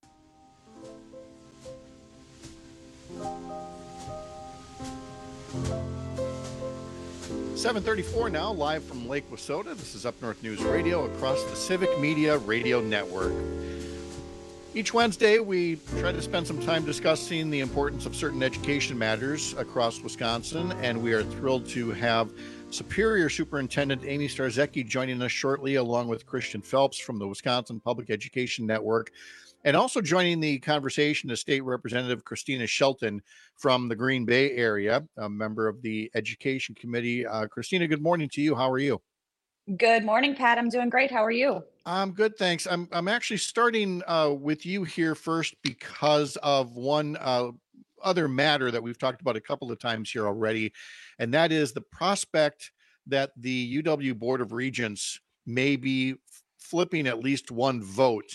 S7: seven thirty-four now, live from Lake Wissota. This is Up North News Radio across the Civic Media Radio Network. Each Wednesday, we try to spend some time discussing the importance of certain education matters across Wisconsin, and we are thrilled to have Superior Superintendent Amy Starzecki joining us shortly, along with Christian Phelps from the Wisconsin Public Education Network. And also joining the conversation is State Representative Christina Shelton from the Green Bay area, a member of the Education Committee. Uh, Christina, good morning to you. How are you?
S5: Good morning, Pat. I'm doing great. How are you?
S7: I'm good, thanks. I'm I'm actually starting uh, with you here first because of one uh, other matter that we've talked about a couple of times here already, and that is the prospect that the U W Board of Regents may be flipping at least one vote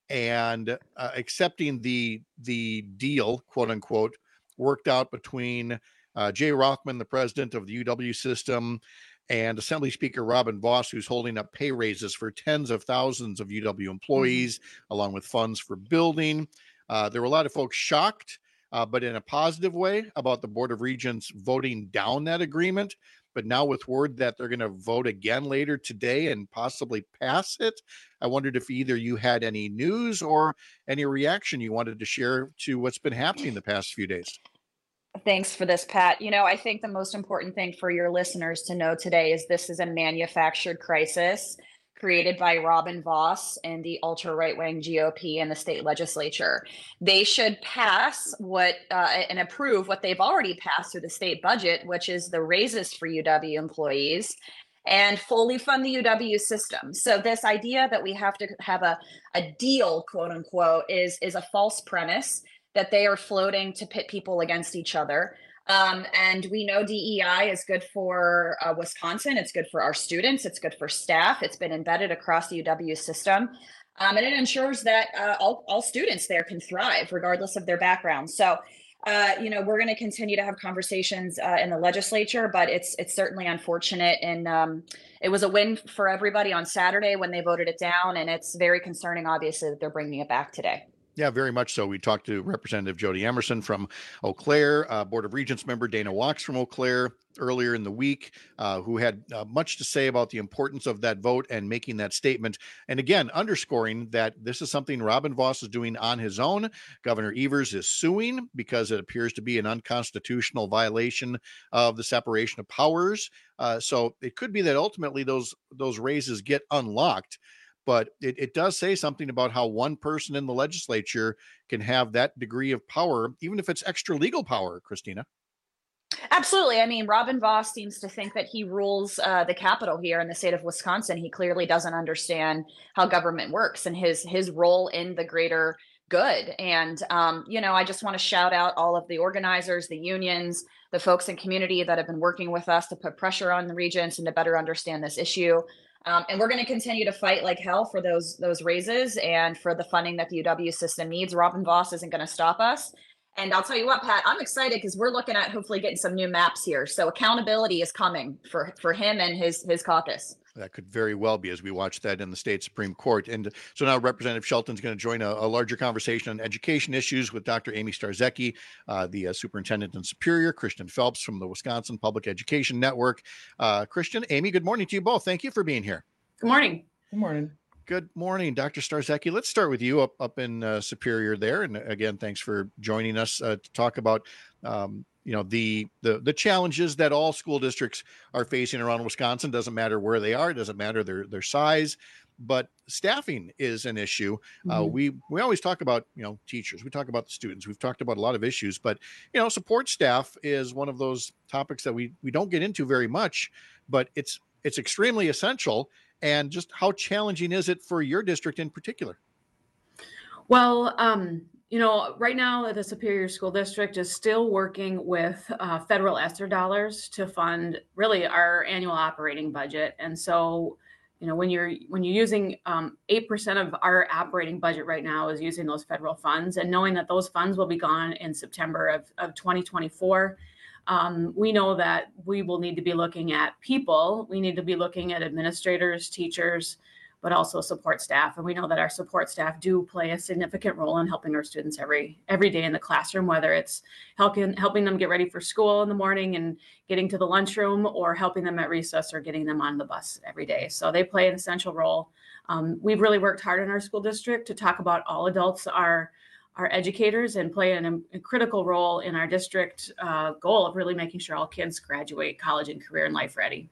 S7: and uh, accepting the the deal, quote unquote, worked out between uh, Jay Rothman, the president of the U W system, and Assembly Speaker Robin Vos, who's holding up pay raises for tens of thousands of U W employees, mm-hmm. along with funds for building. Uh, there were a lot of folks shocked, uh, but in a positive way, about the Board of Regents voting down that agreement. But now with word that they're going to vote again later today and possibly pass it, I wondered if either you had any news or any reaction you wanted to share to what's been happening the past few days.
S5: Thanks for this, Pat. You know, I think the most important thing for your listeners to know today is this is a manufactured crisis created by Robin Vos and the ultra right-wing G O P and the state legislature. They should pass what uh, and approve what they've already passed through the state budget, which is the raises for U W employees, and fully fund the U W system. So this idea that we have to have a, a deal, quote unquote, is, is a false premise that they are floating to pit people against each other. Um, and we know D E I is good for uh, Wisconsin. It's good for our students. It's good for staff. It's been embedded across the U W system. Um, and it ensures that uh, all, all students there can thrive regardless of their background. So, uh, you know, we're going to continue to have conversations uh, in the legislature, but it's it's certainly unfortunate. And um, it was a win for everybody on Saturday when they voted it down. And it's very concerning, obviously, that they're bringing it back today.
S7: Yeah, very much so. We talked to Representative Jody Emerson from Eau Claire, uh, Board of Regents member Dana Wachs from Eau Claire earlier in the week, uh, who had uh, much to say about the importance of that vote and making that statement. And again, underscoring that this is something Robin Vos is doing on his own. Governor Evers is suing because it appears to be an unconstitutional violation of the separation of powers. Uh, so it could be that ultimately those those raises get unlocked. But it, it does say something about how one person in the legislature can have that degree of power, even if it's extra legal power, Christina.
S5: Absolutely. I mean, Robin Vos seems to think that he rules uh, the Capitol here in the state of Wisconsin. He clearly doesn't understand how government works and his his role in the greater good. And, um, you know, I just want to shout out all of the organizers, the unions, the folks in community that have been working with us to put pressure on the regents and to better understand this issue. Um, and we're going to continue to fight like hell for those those raises and for the funding that the U W system needs. Robin Vos isn't going to stop us. And I'll tell you what, Pat, I'm excited because we're looking at hopefully getting some new maps here. So accountability is coming for, for him and his his caucus.
S7: That could very well be as we watch that in the state Supreme Court. And so now Representative Shelton's going to join a, a larger conversation on education issues with Doctor Amy Starzecki, uh, the uh, superintendent in Superior, Christian Phelps from the Wisconsin Public Education Network. Uh, Christian, Amy, good morning to you both. Thank you for being here.
S5: Good morning.
S6: Good morning.
S7: Good morning, Doctor Starzecki. Let's start with you up, up in uh, Superior there. And again, thanks for joining us uh, to talk about um, you know, the, the the challenges that all school districts are facing around Wisconsin. Doesn't matter where they are, doesn't matter their their size, but staffing is an issue. Mm-hmm. Uh, we we always talk about, you know, teachers. We talk about the students. We've talked about a lot of issues, but, you know, support staff is one of those topics that we we don't get into very much, but it's it's extremely essential. And just how challenging is it for your district in particular?
S23: Well, um, you know, right now the Superior School District is still working with uh, federal ESSER dollars to fund really our annual operating budget. And so, you know, when you're when you're using um, eight percent of our operating budget right now is using those federal funds, and knowing that those funds will be gone in September of, of twenty twenty-four, um, we know that we will need to be looking at people. We need to be looking at administrators, teachers, but also support staff. And we know that our support staff do play a significant role in helping our students every every day in the classroom, whether it's helping helping them get ready for school in the morning and getting to the lunchroom, or helping them at recess, or getting them on the bus every day. So they play an essential role. Um, we've really worked hard in our school district to talk about all adults are are educators and play an, a critical role in our district uh, goal of really making sure all kids graduate college and career and life ready.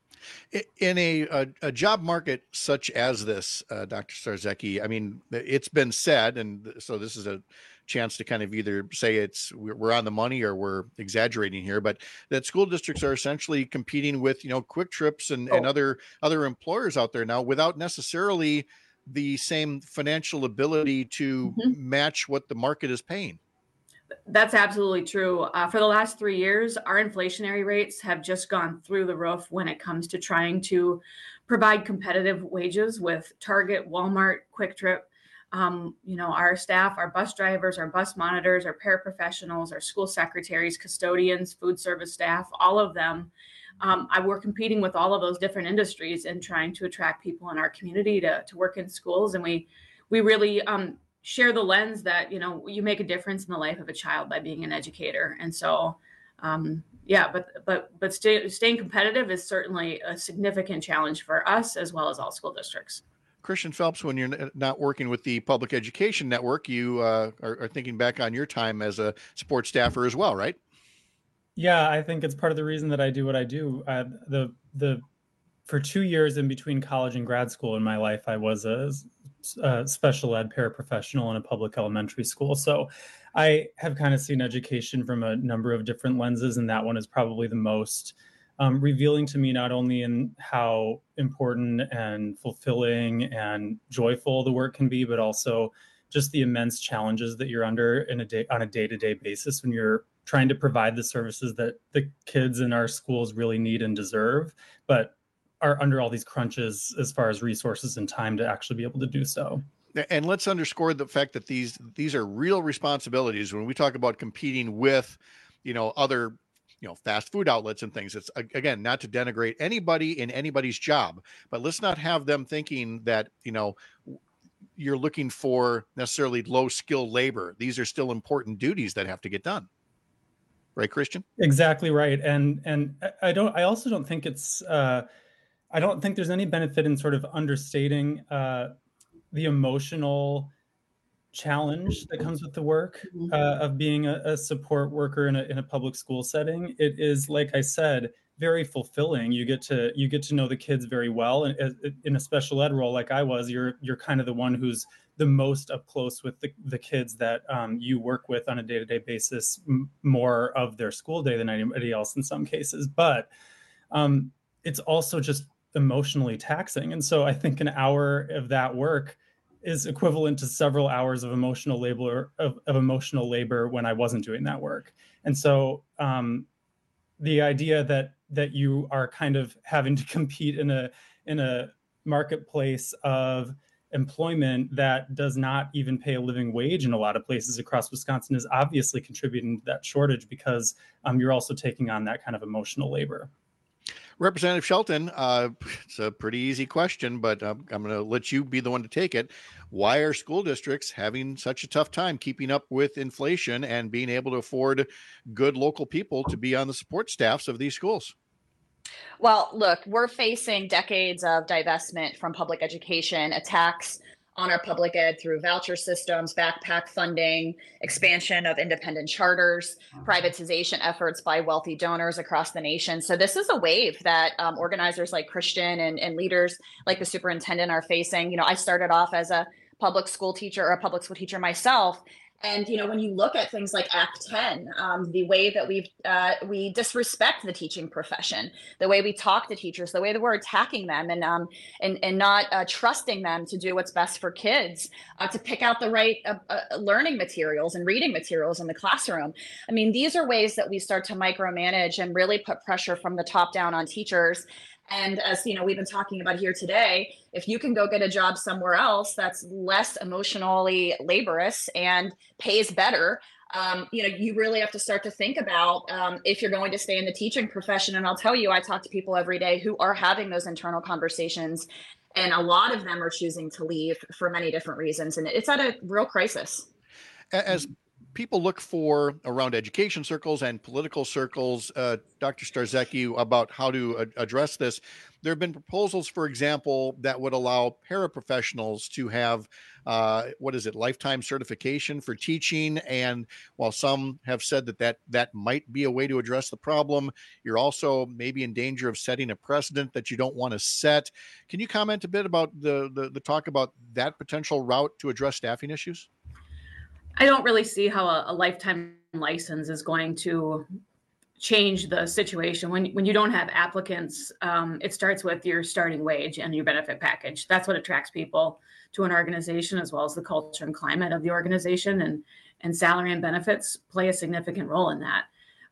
S7: In a, a, a job market such as this, uh, Doctor Starzecki, I mean, it's been said, and so this is a chance to kind of either say it's we're on the money or we're exaggerating here, but that school districts are essentially competing with, you know, Quick Trips and, oh. and other other employers out there now without necessarily the same financial ability to mm-hmm. match what the market is paying.
S23: That's absolutely true. Uh, for the last three years, our inflationary rates have just gone through the roof when it comes to trying to provide competitive wages with Target, Walmart, Quick Trip. Um, you know, our staff, our bus drivers, our bus monitors, our paraprofessionals, our school secretaries, custodians, food service staff, all of them. Um, I, we're competing with all of those different industries and trying to attract people in our community to, to work in schools. And we, we really, um, share the lens that, you know, you make a difference in the life of a child by being an educator. And so, um, yeah, but, but, but stay, staying competitive is certainly a significant challenge for us as well as all school districts.
S7: Christian Phelps, when you're not working with the Public Education Network, you uh, are, are thinking back on your time as a support staffer as well, right?
S6: Yeah, I think it's part of the reason that I do what I do. Uh, the, the, for two years in between college and grad school in my life, I was a Uh, special ed paraprofessional in a public elementary school. So I have kind of seen education from a number of different lenses, and that one is probably the most um, revealing to me, not only in how important and fulfilling and joyful the work can be, but also just the immense challenges that you're under in a day on a day-to-day basis when you're trying to provide the services that the kids in our schools really need and deserve, but are under all these crunches as far as resources and time to actually be able to do so.
S7: And let's underscore the fact that these these are real responsibilities when we talk about competing with, you know, other, you know, fast food outlets and things. It's, again, not to denigrate anybody in anybody's job, but let's not have them thinking that, you know, you're looking for necessarily low skill labor. These are still important duties that have to get done. Right, Christian?
S6: Exactly right. And and I don't I also don't think it's uh I don't think there's any benefit in sort of understating uh, the emotional challenge that comes with the work uh, of being a, a support worker in a, in a public school setting. It is, like I said, very fulfilling. You get to you get to know the kids very well, and in a special ed role like I was, you're you're kind of the one who's the most up close with the, the kids that um, you work with on a day-to-day basis, m- more of their school day than anybody else in some cases. But um, it's also just emotionally taxing. And so I think an hour of that work is equivalent to several hours of emotional labor of, of emotional labor when I wasn't doing that work. And so um, the idea that that you are kind of having to compete in a in a marketplace of employment that does not even pay a living wage in a lot of places across Wisconsin is obviously contributing to that shortage, because um, you're also taking on that kind of emotional labor.
S7: Representative Shelton, uh, it's a pretty easy question, but um, I'm going to let you be the one to take it. Why are school districts having such a tough time keeping up with inflation and being able to afford good local people to be on the support staffs of these schools?
S5: Well, look, we're facing decades of divestment from public education, attacks on our public ed through voucher systems, backpack funding, expansion of independent charters, privatization efforts by wealthy donors across the nation. So this is a wave that um, organizers like Christian and, and leaders like the superintendent are facing. You know, I started off as a public school teacher or a public school teacher myself. And, you know, when you look at things like Act ten, um, the way that we've, uh, we disrespect the teaching profession, the way we talk to teachers, the way that we're attacking them and um, and, and not uh, trusting them to do what's best for kids, uh, to pick out the right uh, uh, learning materials and reading materials in the classroom. I mean, these are ways that we start to micromanage and really put pressure from the top down on teachers. And as you know, we've been talking about here today, if you can go get a job somewhere else that's less emotionally laborious and pays better, um, you know, you really have to start to think about um, if you're going to stay in the teaching profession. And I'll tell you, I talk to people every day who are having those internal conversations And a lot of them are choosing to leave for many different reasons. And it's at a real crisis.
S7: As people look for around education circles and political circles, uh, Doctor Starzecki, about how to a- address this, there have been proposals, for example, that would allow paraprofessionals to have, uh, what is it, lifetime certification for teaching. And while some have said that, that that might be a way to address the problem, you're also maybe in danger of setting a precedent that you don't want to set. Can you comment a bit about the, the, the talk about that potential route to address staffing issues?
S23: I don't really see how a, a lifetime license is going to change the situation. When when you don't have applicants, um, it starts with your starting wage and your benefit package. That's what attracts people to an organization, as well as the culture and climate of the organization, and and salary and benefits play a significant role in that.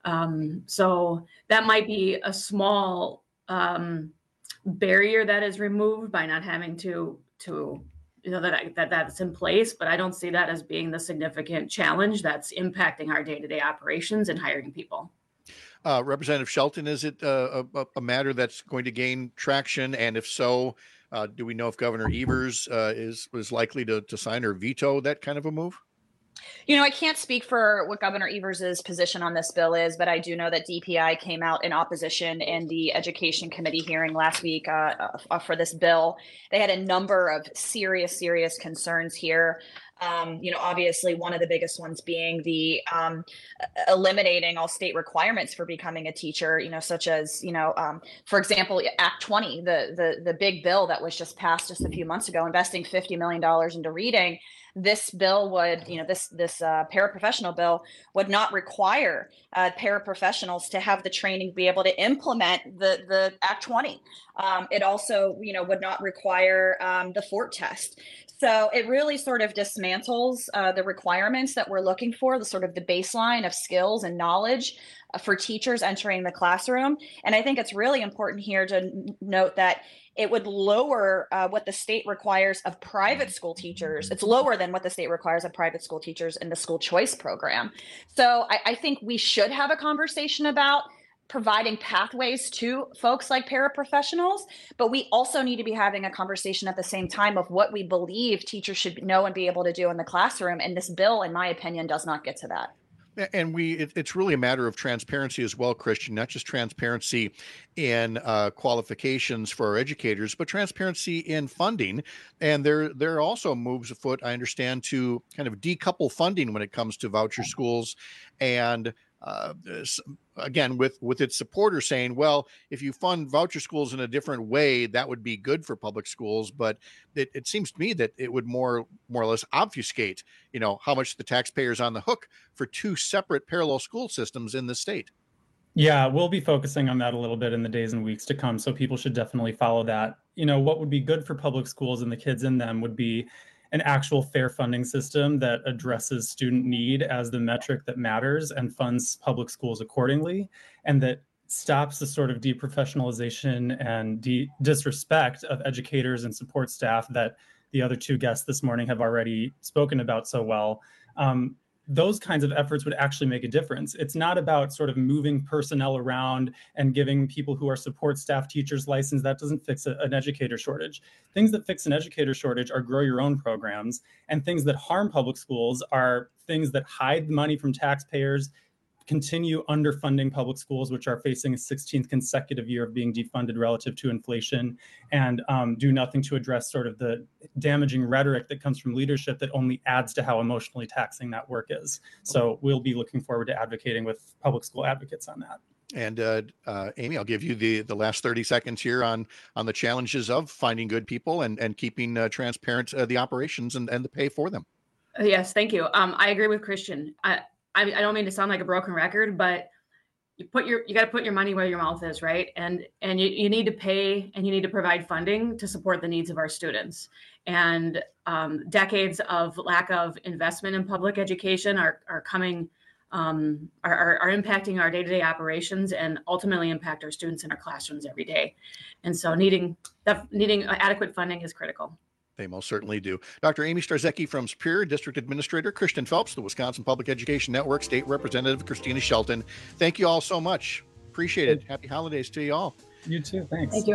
S23: Um, so that might be a small um, barrier that is removed by not having to to you know that that that's in place, but I don't see that as being the significant challenge that's impacting our day-to-day operations and hiring people.
S7: Uh, Representative Shelton, is it uh, a, a matter that's going to gain traction? And if so, uh, do we know if Governor Evers uh, is is likely to, to sign or veto that kind of a move?
S5: You know, I can't speak for what Governor Evers's position on this bill is, but I do know that D P I came out in opposition in the Education Committee hearing last week uh, uh, for this bill. They had a number of serious, serious concerns here. Um, you know, obviously, one of the biggest ones being the um, eliminating all state requirements for becoming a teacher, you know, such as, you know, um, for example, Act twenty, the, the, the big bill that was just passed just a few months ago, investing fifty million dollars into reading. This bill would, you know, this this uh, paraprofessional bill would not require uh, paraprofessionals to have the training to be able to implement the the Act twenty. Um, it also, you know, would not require um, the Fort test. So it really sort of dismantles uh, the requirements that we're looking for, the sort of the baseline of skills and knowledge uh, for teachers entering the classroom. And I think it's really important here to n- note that it would lower uh, what the state requires of private school teachers. It's lower than what the state requires of private school teachers in the school choice program. So I, I think we should have a conversation about providing pathways to folks like paraprofessionals, but we also need to be having a conversation at the same time of what we believe teachers should know and be able to do in the classroom. And this bill, in my opinion, does not get to that.
S7: And we, it, it's really a matter of transparency as well, Christian, not just transparency in uh, qualifications for our educators, but transparency in funding. And there, there are also moves afoot, I understand, to kind of decouple funding when it comes to voucher schools. And uh, again, with, with its supporters saying, well, if you fund voucher schools in a different way, that would be good for public schools. But it, it seems to me that it would more, more or less obfuscate, you know, how much the taxpayer is on the hook for two separate parallel school systems in the state.
S6: Yeah, we'll be focusing on that a little bit in the days and weeks to come. So people should definitely follow that. You know, what would be good for public schools and the kids in them would be an actual fair funding system that addresses student need as the metric that matters and funds public schools accordingly, and that stops the sort of deprofessionalization and de- disrespect of educators and support staff that the other two guests this morning have already spoken about so well. Um, those kinds of efforts would actually make a difference. It's not about sort of moving personnel around and giving people who are support staff teachers license. That doesn't fix a, an educator shortage. Things that fix an educator shortage are grow your own programs, and things that harm public schools are things that hide money from taxpayers, continue underfunding public schools, which are facing a sixteenth consecutive year of being defunded relative to inflation, and um, do nothing to address sort of the damaging rhetoric that comes from leadership that only adds to how emotionally taxing that work is. So we'll be looking forward to advocating with public school advocates on that.
S7: And uh, uh, Amy, I'll give you the, the last thirty seconds here on on the challenges of finding good people and, and keeping uh, transparent uh, the operations and, and the pay for them.
S23: Yes, thank you. Um, I agree with Christian. I, I, I don't mean to sound like a broken record, but you put your you got to put your money where your mouth is, right? And and you, you need to pay and you need to provide funding to support the needs of our students. And um, decades of lack of investment in public education are are coming um, are, are are impacting our day-to-day operations and ultimately impact our students in our classrooms every day. And so needing that needing adequate funding is critical.
S7: They most certainly do. Doctor Amy Starzecki from Superior, District Administrator Christian Phelps, the Wisconsin Public Education Network, State Representative Christina Shelton. Thank you all so much. Appreciate it. Happy holidays to you all.
S6: You too. Thanks.
S23: Thank you.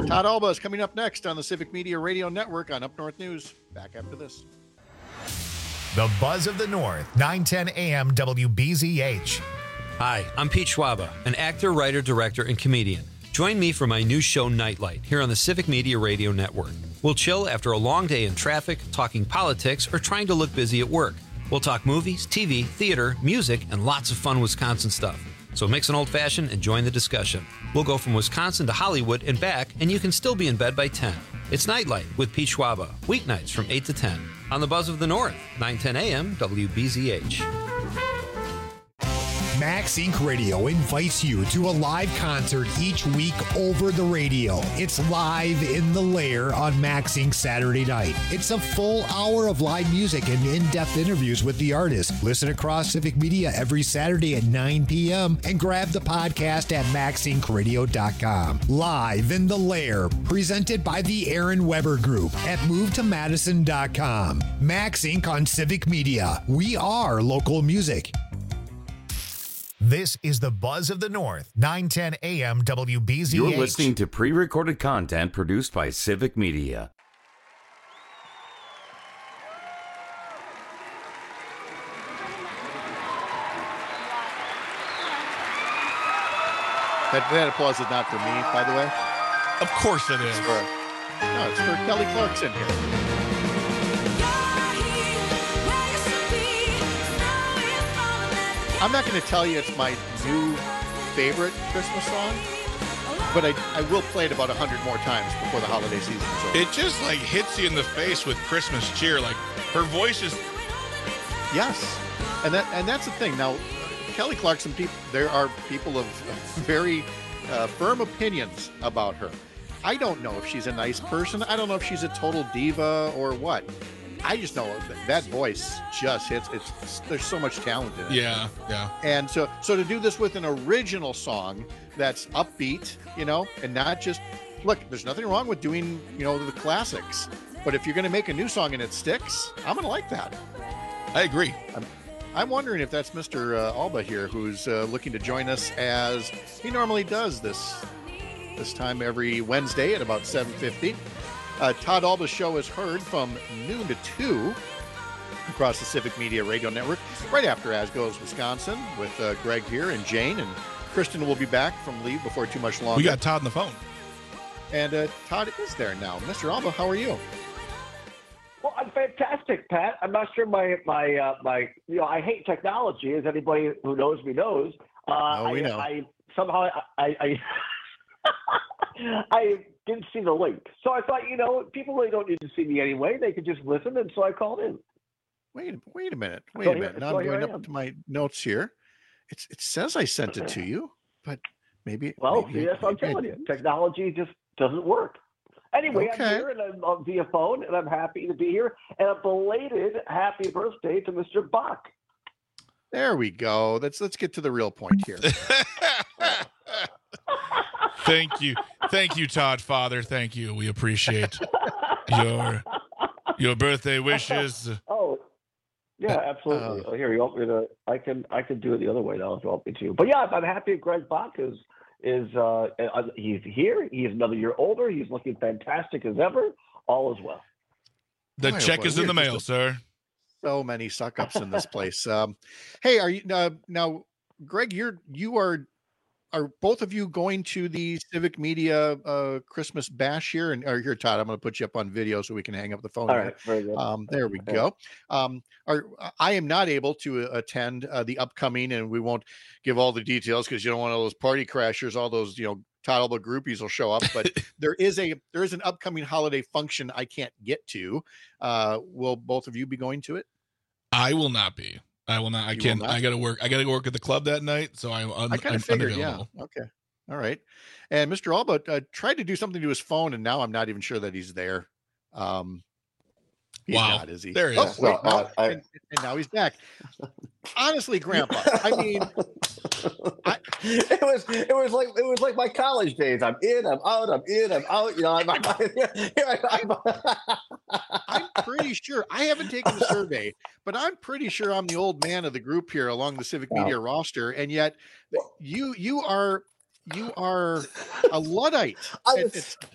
S7: Todd Alba is coming up next on the Civic Media Radio Network on Up North News. Back after this.
S1: The Buzz of the North, nine ten A M W B Z H.
S3: Hi, I'm Pete Schwaba, an actor, writer, director, and comedian. Join me for my new show, Nightlight, here on the Civic Media Radio Network. We'll chill after a long day in traffic, talking politics, or trying to look busy at work. We'll talk movies, T V, theater, music, and lots of fun Wisconsin stuff. So mix an old-fashioned and join the discussion. We'll go from Wisconsin to Hollywood and back, and you can still be in bed by ten. It's Nightlight with Pete Schwaba, weeknights from eight to ten. On the Buzz of the North, nine ten A M W B Z H.
S8: Max Incorporated. Radio invites you to a live concert each week over the radio. It's Live in the Lair on Max Incorporated. Saturday night. It's a full hour of live music and in-depth interviews with the artist. Listen across Civic Media every Saturday at nine p.m. and grab the podcast at max inc radio dot com. Live in the Lair, presented by the Aaron Weber Group at move to madison dot com. Max Incorporated on Civic Media. We are local music.
S1: This is the Buzz of the North, nine ten A M W B Z H.
S15: You're listening to pre-recorded content produced by Civic Media.
S7: That, that applause is not for me, by the way.
S10: Of course it is.
S7: It's for, no, it's for Kelly Clarkson here. I'm not going to tell you it's my new favorite Christmas song, but I, I will play it about a hundred more times before the holiday season is over.
S10: It just like hits you in the face with Christmas cheer. Like her voice is.
S7: Yes, and that and that's the thing. Now, Kelly Clarkson, people, there are people of very uh, firm opinions about her. I don't know if she's a nice person. I don't know if she's a total diva or what. I just know that, that voice just hits. It's, it's there's so much talent in it.
S10: Yeah, yeah.
S7: And so, so to do this with an original song that's upbeat, you know, and not just look. There's nothing wrong with doing, you know, the classics. But if you're going to make a new song and it sticks, I'm going to like that.
S10: I agree.
S7: I'm, I'm wondering if that's Mister Uh, Alba here, who's uh, looking to join us as he normally does this this time every Wednesday at about seven fifty. Uh, Todd Alba's show is heard from noon to two across the Civic Media Radio Network, right after As Goes Wisconsin, with uh, Greg here and Jane, and Kristen will be back from leave before too much longer.
S10: We got Todd on the phone.
S7: And uh, Todd is there now. Mister Alba, how are you?
S11: Well, I'm fantastic, Pat. I'm not sure my, my, uh, my, you know, I hate technology, as anybody who knows me knows. Uh,
S7: oh, we
S11: I,
S7: know.
S11: I somehow, I, I, I didn't see the link. So I thought, you know, people really don't need to see me anyway. They could just listen. And so I called in.
S7: Wait, wait a minute. Wait
S11: So
S7: a
S11: here-
S7: minute. Now
S11: so
S7: I'm
S11: here
S7: going
S11: I
S7: up
S11: am.
S7: to my notes here. It's, it says I sent it to you, but maybe.
S11: Well,
S7: maybe,
S11: see, that's what I'm
S7: maybe I
S11: telling you.
S7: didn't.
S11: Technology just doesn't work. Anyway,
S7: Okay.
S11: I'm here and I'm on via phone, and I'm happy to be here. And a belated happy birthday to Mister Bach.
S7: There we go. Let's let's get to the real point here.
S10: Thank you. Thank you, Todd, Father. Thank you. We appreciate your your birthday wishes.
S11: Oh, yeah, absolutely. oh, here, you want me to? I can I can do it the other way now if you want me to. But yeah, I'm happy. Greg Bach is is uh, uh, he's here. He's another year older. He's looking fantastic as ever. All is well.
S10: The
S7: Boy, oh
S10: check
S7: boy,
S10: is in the
S7: we're
S10: mail,
S7: just
S10: sir.
S7: So many suck ups in this place. Um, hey, are you uh, now, Greg? You're you are are both of you going to the Civic Media uh, Christmas bash here? And or here, Todd, I'm going to put you up on video so we can hang up the phone.
S11: All
S7: here.
S11: right, very good.
S7: Um, there we
S11: Yeah.
S7: go. Um, are, I am not able to attend uh, the upcoming, and we won't give all the details because you don't want all those party crashers, all those you know Todd Alba groupies will show up. But there is a there is an upcoming holiday function I can't get to. Uh, will both of you be going to it?
S10: I will not be. I will not. I
S7: You will
S10: can't.
S7: not?
S10: I got to work. I got to work at the club that night, so I'm, un,
S7: I kind
S10: I'm
S7: of figured, yeah.
S10: unavailable.
S7: Okay. All right. And Mister Alba uh, tried to do something to his phone, and now I'm not even sure that he's there. Um, he's
S10: Wow.
S7: not, is he?
S10: There he
S7: oh,
S10: is.
S7: Wait,
S11: Well,
S7: no,
S11: uh, I-
S7: and, and now he's back. Honestly, Grandpa, I mean,
S11: it was it was like it was like my college days. I'm in, I'm out, I'm in, I'm out. You know, I'm, I'm, I'm,
S7: I'm pretty sure I haven't taken the survey, but I'm pretty sure I'm the old man of the group here along the Civic Media roster, and yet you you are you are a Luddite.
S11: I
S7: It-
S11: was,
S7: it's-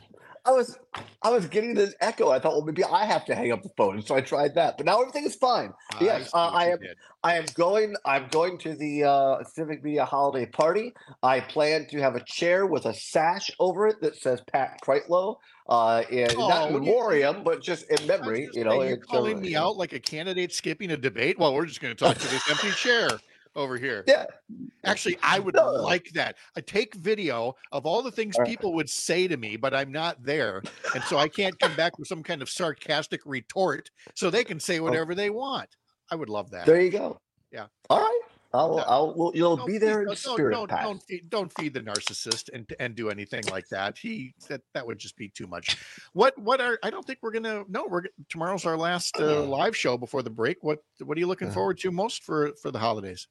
S11: I was I was getting this echo. I thought, well, maybe I have to hang up the phone, and so I tried that. But now everything is fine.
S7: I
S11: Yes,
S7: see
S11: uh,
S7: what
S11: I
S7: you
S11: am.
S7: did.
S11: I am going. I'm going to the uh, Civic Media holiday party. I plan to have a chair with a sash over it that says Pat Kreitlow, uh, in
S7: Oh,
S11: not in
S7: what do you-
S11: memoriam, but just in memory. You know,
S7: Are you
S11: it's, uh,
S7: calling me
S11: you know.
S7: out like a candidate skipping a debate? Well, we're just going to talk to this empty chair over here.
S11: Yeah.
S7: Actually, I would
S11: No.
S7: like that. I take video of all the things people would say to me, but I'm not there. And so I can't come back with some kind of sarcastic retort so they can say whatever they want. I would love that.
S11: There you go.
S7: Yeah.
S11: All right. I'll. I'll. Well, you'll
S7: No,
S11: be
S7: please
S11: there in
S7: don't-
S11: spirit,
S7: don't,
S11: Pat.
S7: Don't feed, don't feed the narcissist and and do anything like that. He that that would just be too much. What what are I don't think we're gonna no we're tomorrow's our last uh, live show before the break. What what are you looking forward to most for for the holidays?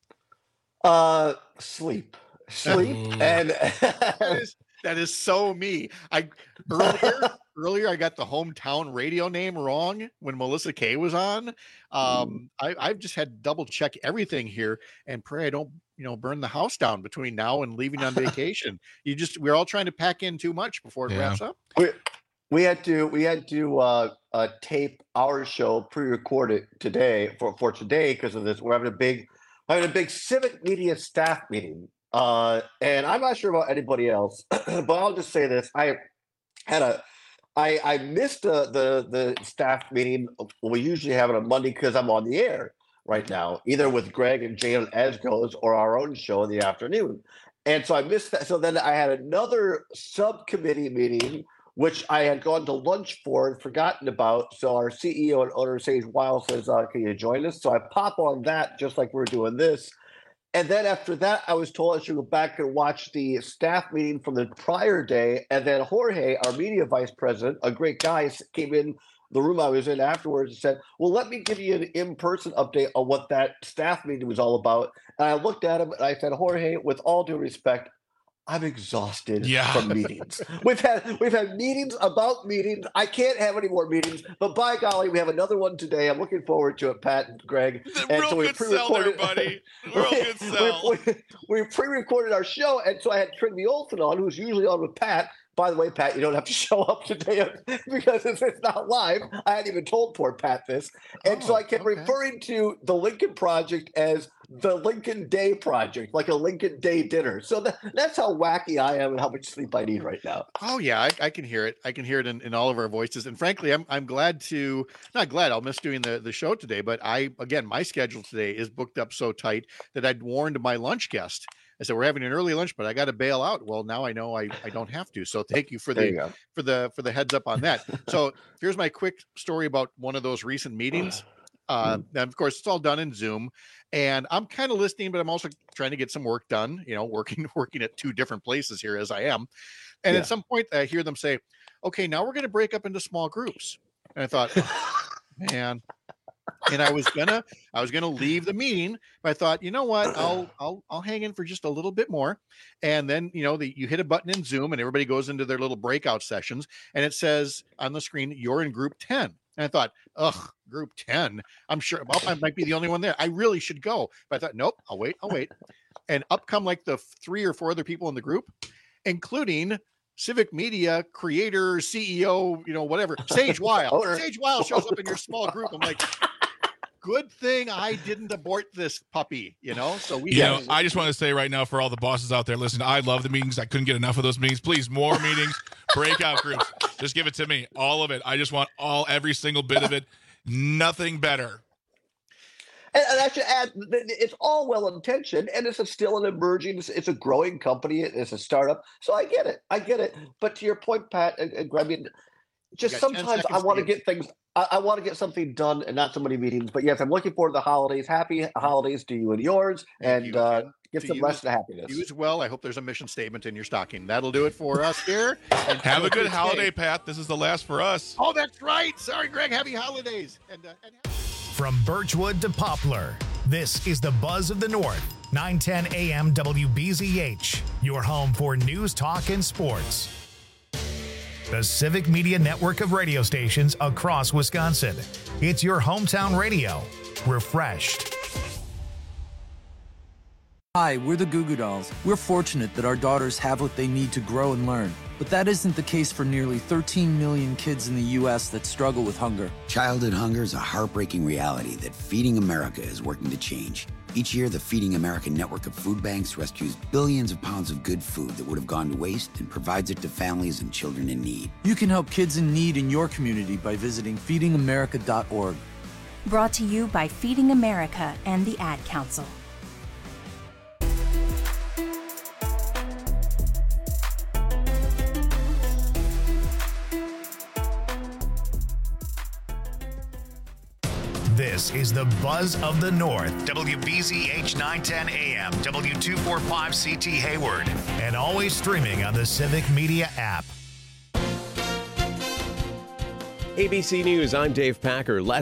S11: Uh, sleep, sleep, and
S7: that is that is so me. I earlier earlier I got the hometown radio name wrong when Melissa Kay was on. Um, I I've just had to double check everything here and pray I don't you know burn the house down between now and leaving on vacation. You just we're all trying to pack in too much before it
S11: Yeah.
S7: wraps up.
S11: we we had to we had to uh, uh tape our show, pre-record it today for for today because of this. We're having a big having a big Civic Media staff meeting, uh, and I'm not sure about anybody else, but I'll just say this: I had a I I missed uh, the the staff meeting. We usually have it on Monday because I'm on the air right now, either with Greg and Jay on Esgos or our own show in the afternoon. And so I missed that. So then I had another subcommittee meeting, which I had gone to lunch for and forgotten about. So our C E O and owner, Sage Weil, says, uh, can you join us? So I pop on that just like we're doing this. And then after that, I was told I should go back and watch the staff meeting from the prior day. And then Jorge, our media vice president, a great guy, came in the room I was in afterwards and said, well, let me give you an in-person update on what that staff meeting was all about. And I looked at him and I said, Jorge, with all due respect, I'm exhausted
S10: Yeah.
S11: from meetings. We've had we've had meetings about meetings. I can't have any more meetings, but by golly, we have another one today. I'm looking forward to it, Pat and Greg. And
S10: Real
S11: so we
S10: good sell there,
S11: pre-recorded,
S10: buddy. Real good sell.
S11: we, we, we pre-recorded our show, and so I had Trinity Olsen on, who's usually on with Pat. By the way, Pat, you don't have to show up today because it's, it's not live. I hadn't even told poor Pat this. And so I kept referring to the Lincoln Project as the Lincoln Day Project, like a Lincoln Day dinner. So that, that's how wacky I am and how much sleep I need right now.
S7: Oh yeah, I, I can hear it. I can hear it in, in all of our voices. And frankly, I'm I'm glad to not glad I'll miss doing the, the show today, but I again my schedule today is booked up so tight that I'd warned my lunch guest. I said, we're having an early lunch, but I got to bail out. Well, now I know I, I don't have to. So thank you for
S11: There
S7: the
S11: you go.
S7: for the for the heads up on that. So here's my quick story about one of those recent meetings. Uh, and of course, it's all done in Zoom, and I'm kind of listening, but I'm also trying to get some work done. You know, working working at two different places here as I am. And
S11: Yeah.
S7: at some point, I hear them say, "Okay, now we're going to break up into small groups." And I thought, oh, man. And I was gonna, I was gonna leave the meeting, but I thought, you know what, I'll, I'll, I'll hang in for just a little bit more, and then you know, the you hit a button in Zoom, and everybody goes into their little breakout sessions, and it says on the screen, "You're in group ten." And I thought, ugh, group ten. I'm sure well, I might be the only one there. I really should go, but I thought, nope, I'll wait, I'll wait. And up come like the three or four other people in the group, including Civic Media creator, C E O, you know, whatever, Sage Weil.
S11: Owner.
S7: Sage Weil shows up in your small group. I'm like, good thing I didn't abort this puppy, you know? So we
S10: You know,
S7: have,
S10: I just want to say right now for all the bosses out there, listen, I love the meetings. I couldn't get enough of those meetings. Please, more meetings, breakout groups. Just give it to me. All of it. I just want all, every single bit of it. Nothing better.
S11: And, and I should add, that it's all well intentioned, and it's a, still an emerging, it's, it's a growing company, it's a startup. So I get it, I get it. But to your point, Pat, and, and I mean, just
S7: got ten
S11: sometimes I
S7: seconds
S11: want to
S7: to
S11: get things. I, I want to get something done, and not so many meetings. But yes, I'm looking forward to the holidays. Happy holidays to you and yours,
S7: Thank
S11: and
S7: you,
S11: uh,
S7: Ken.
S11: get
S7: To
S11: some
S7: you
S11: rest
S7: as-
S11: and happiness.
S7: you as well. I hope there's a mission statement in your stocking. That'll do it for us here. And
S10: Have a good
S7: day.
S10: holiday, Pat. This is the last for us.
S7: Oh, that's right. Sorry, Greg. Happy holidays. And, uh, and
S1: From Birchwood to Poplar, this is the Buzz of the North, nine ten A M W B Z H, your home for news, talk, and sports. The Civic Media network of radio stations across Wisconsin. It's your hometown radio, refreshed.
S2: Hi, we're the Goo Goo Dolls. We're fortunate that our daughters have what they need to grow and learn. But that isn't the case for nearly thirteen million kids in the U S that struggle with hunger.
S4: Childhood hunger is a heartbreaking reality that Feeding America is working to change. Each year, the Feeding America network of food banks rescues billions of pounds of good food that would have gone to waste and provides it to families and children in need.
S2: You can help kids in need in your community by visiting feeding america dot org.
S9: Brought to you by Feeding America and the Ad Council.
S1: This is the Buzz of the North, W B Z H nine ten A M, W two forty-five C T Hayward, and always streaming on the Civic Media app.
S12: A B C News, I'm Dave Packer. Less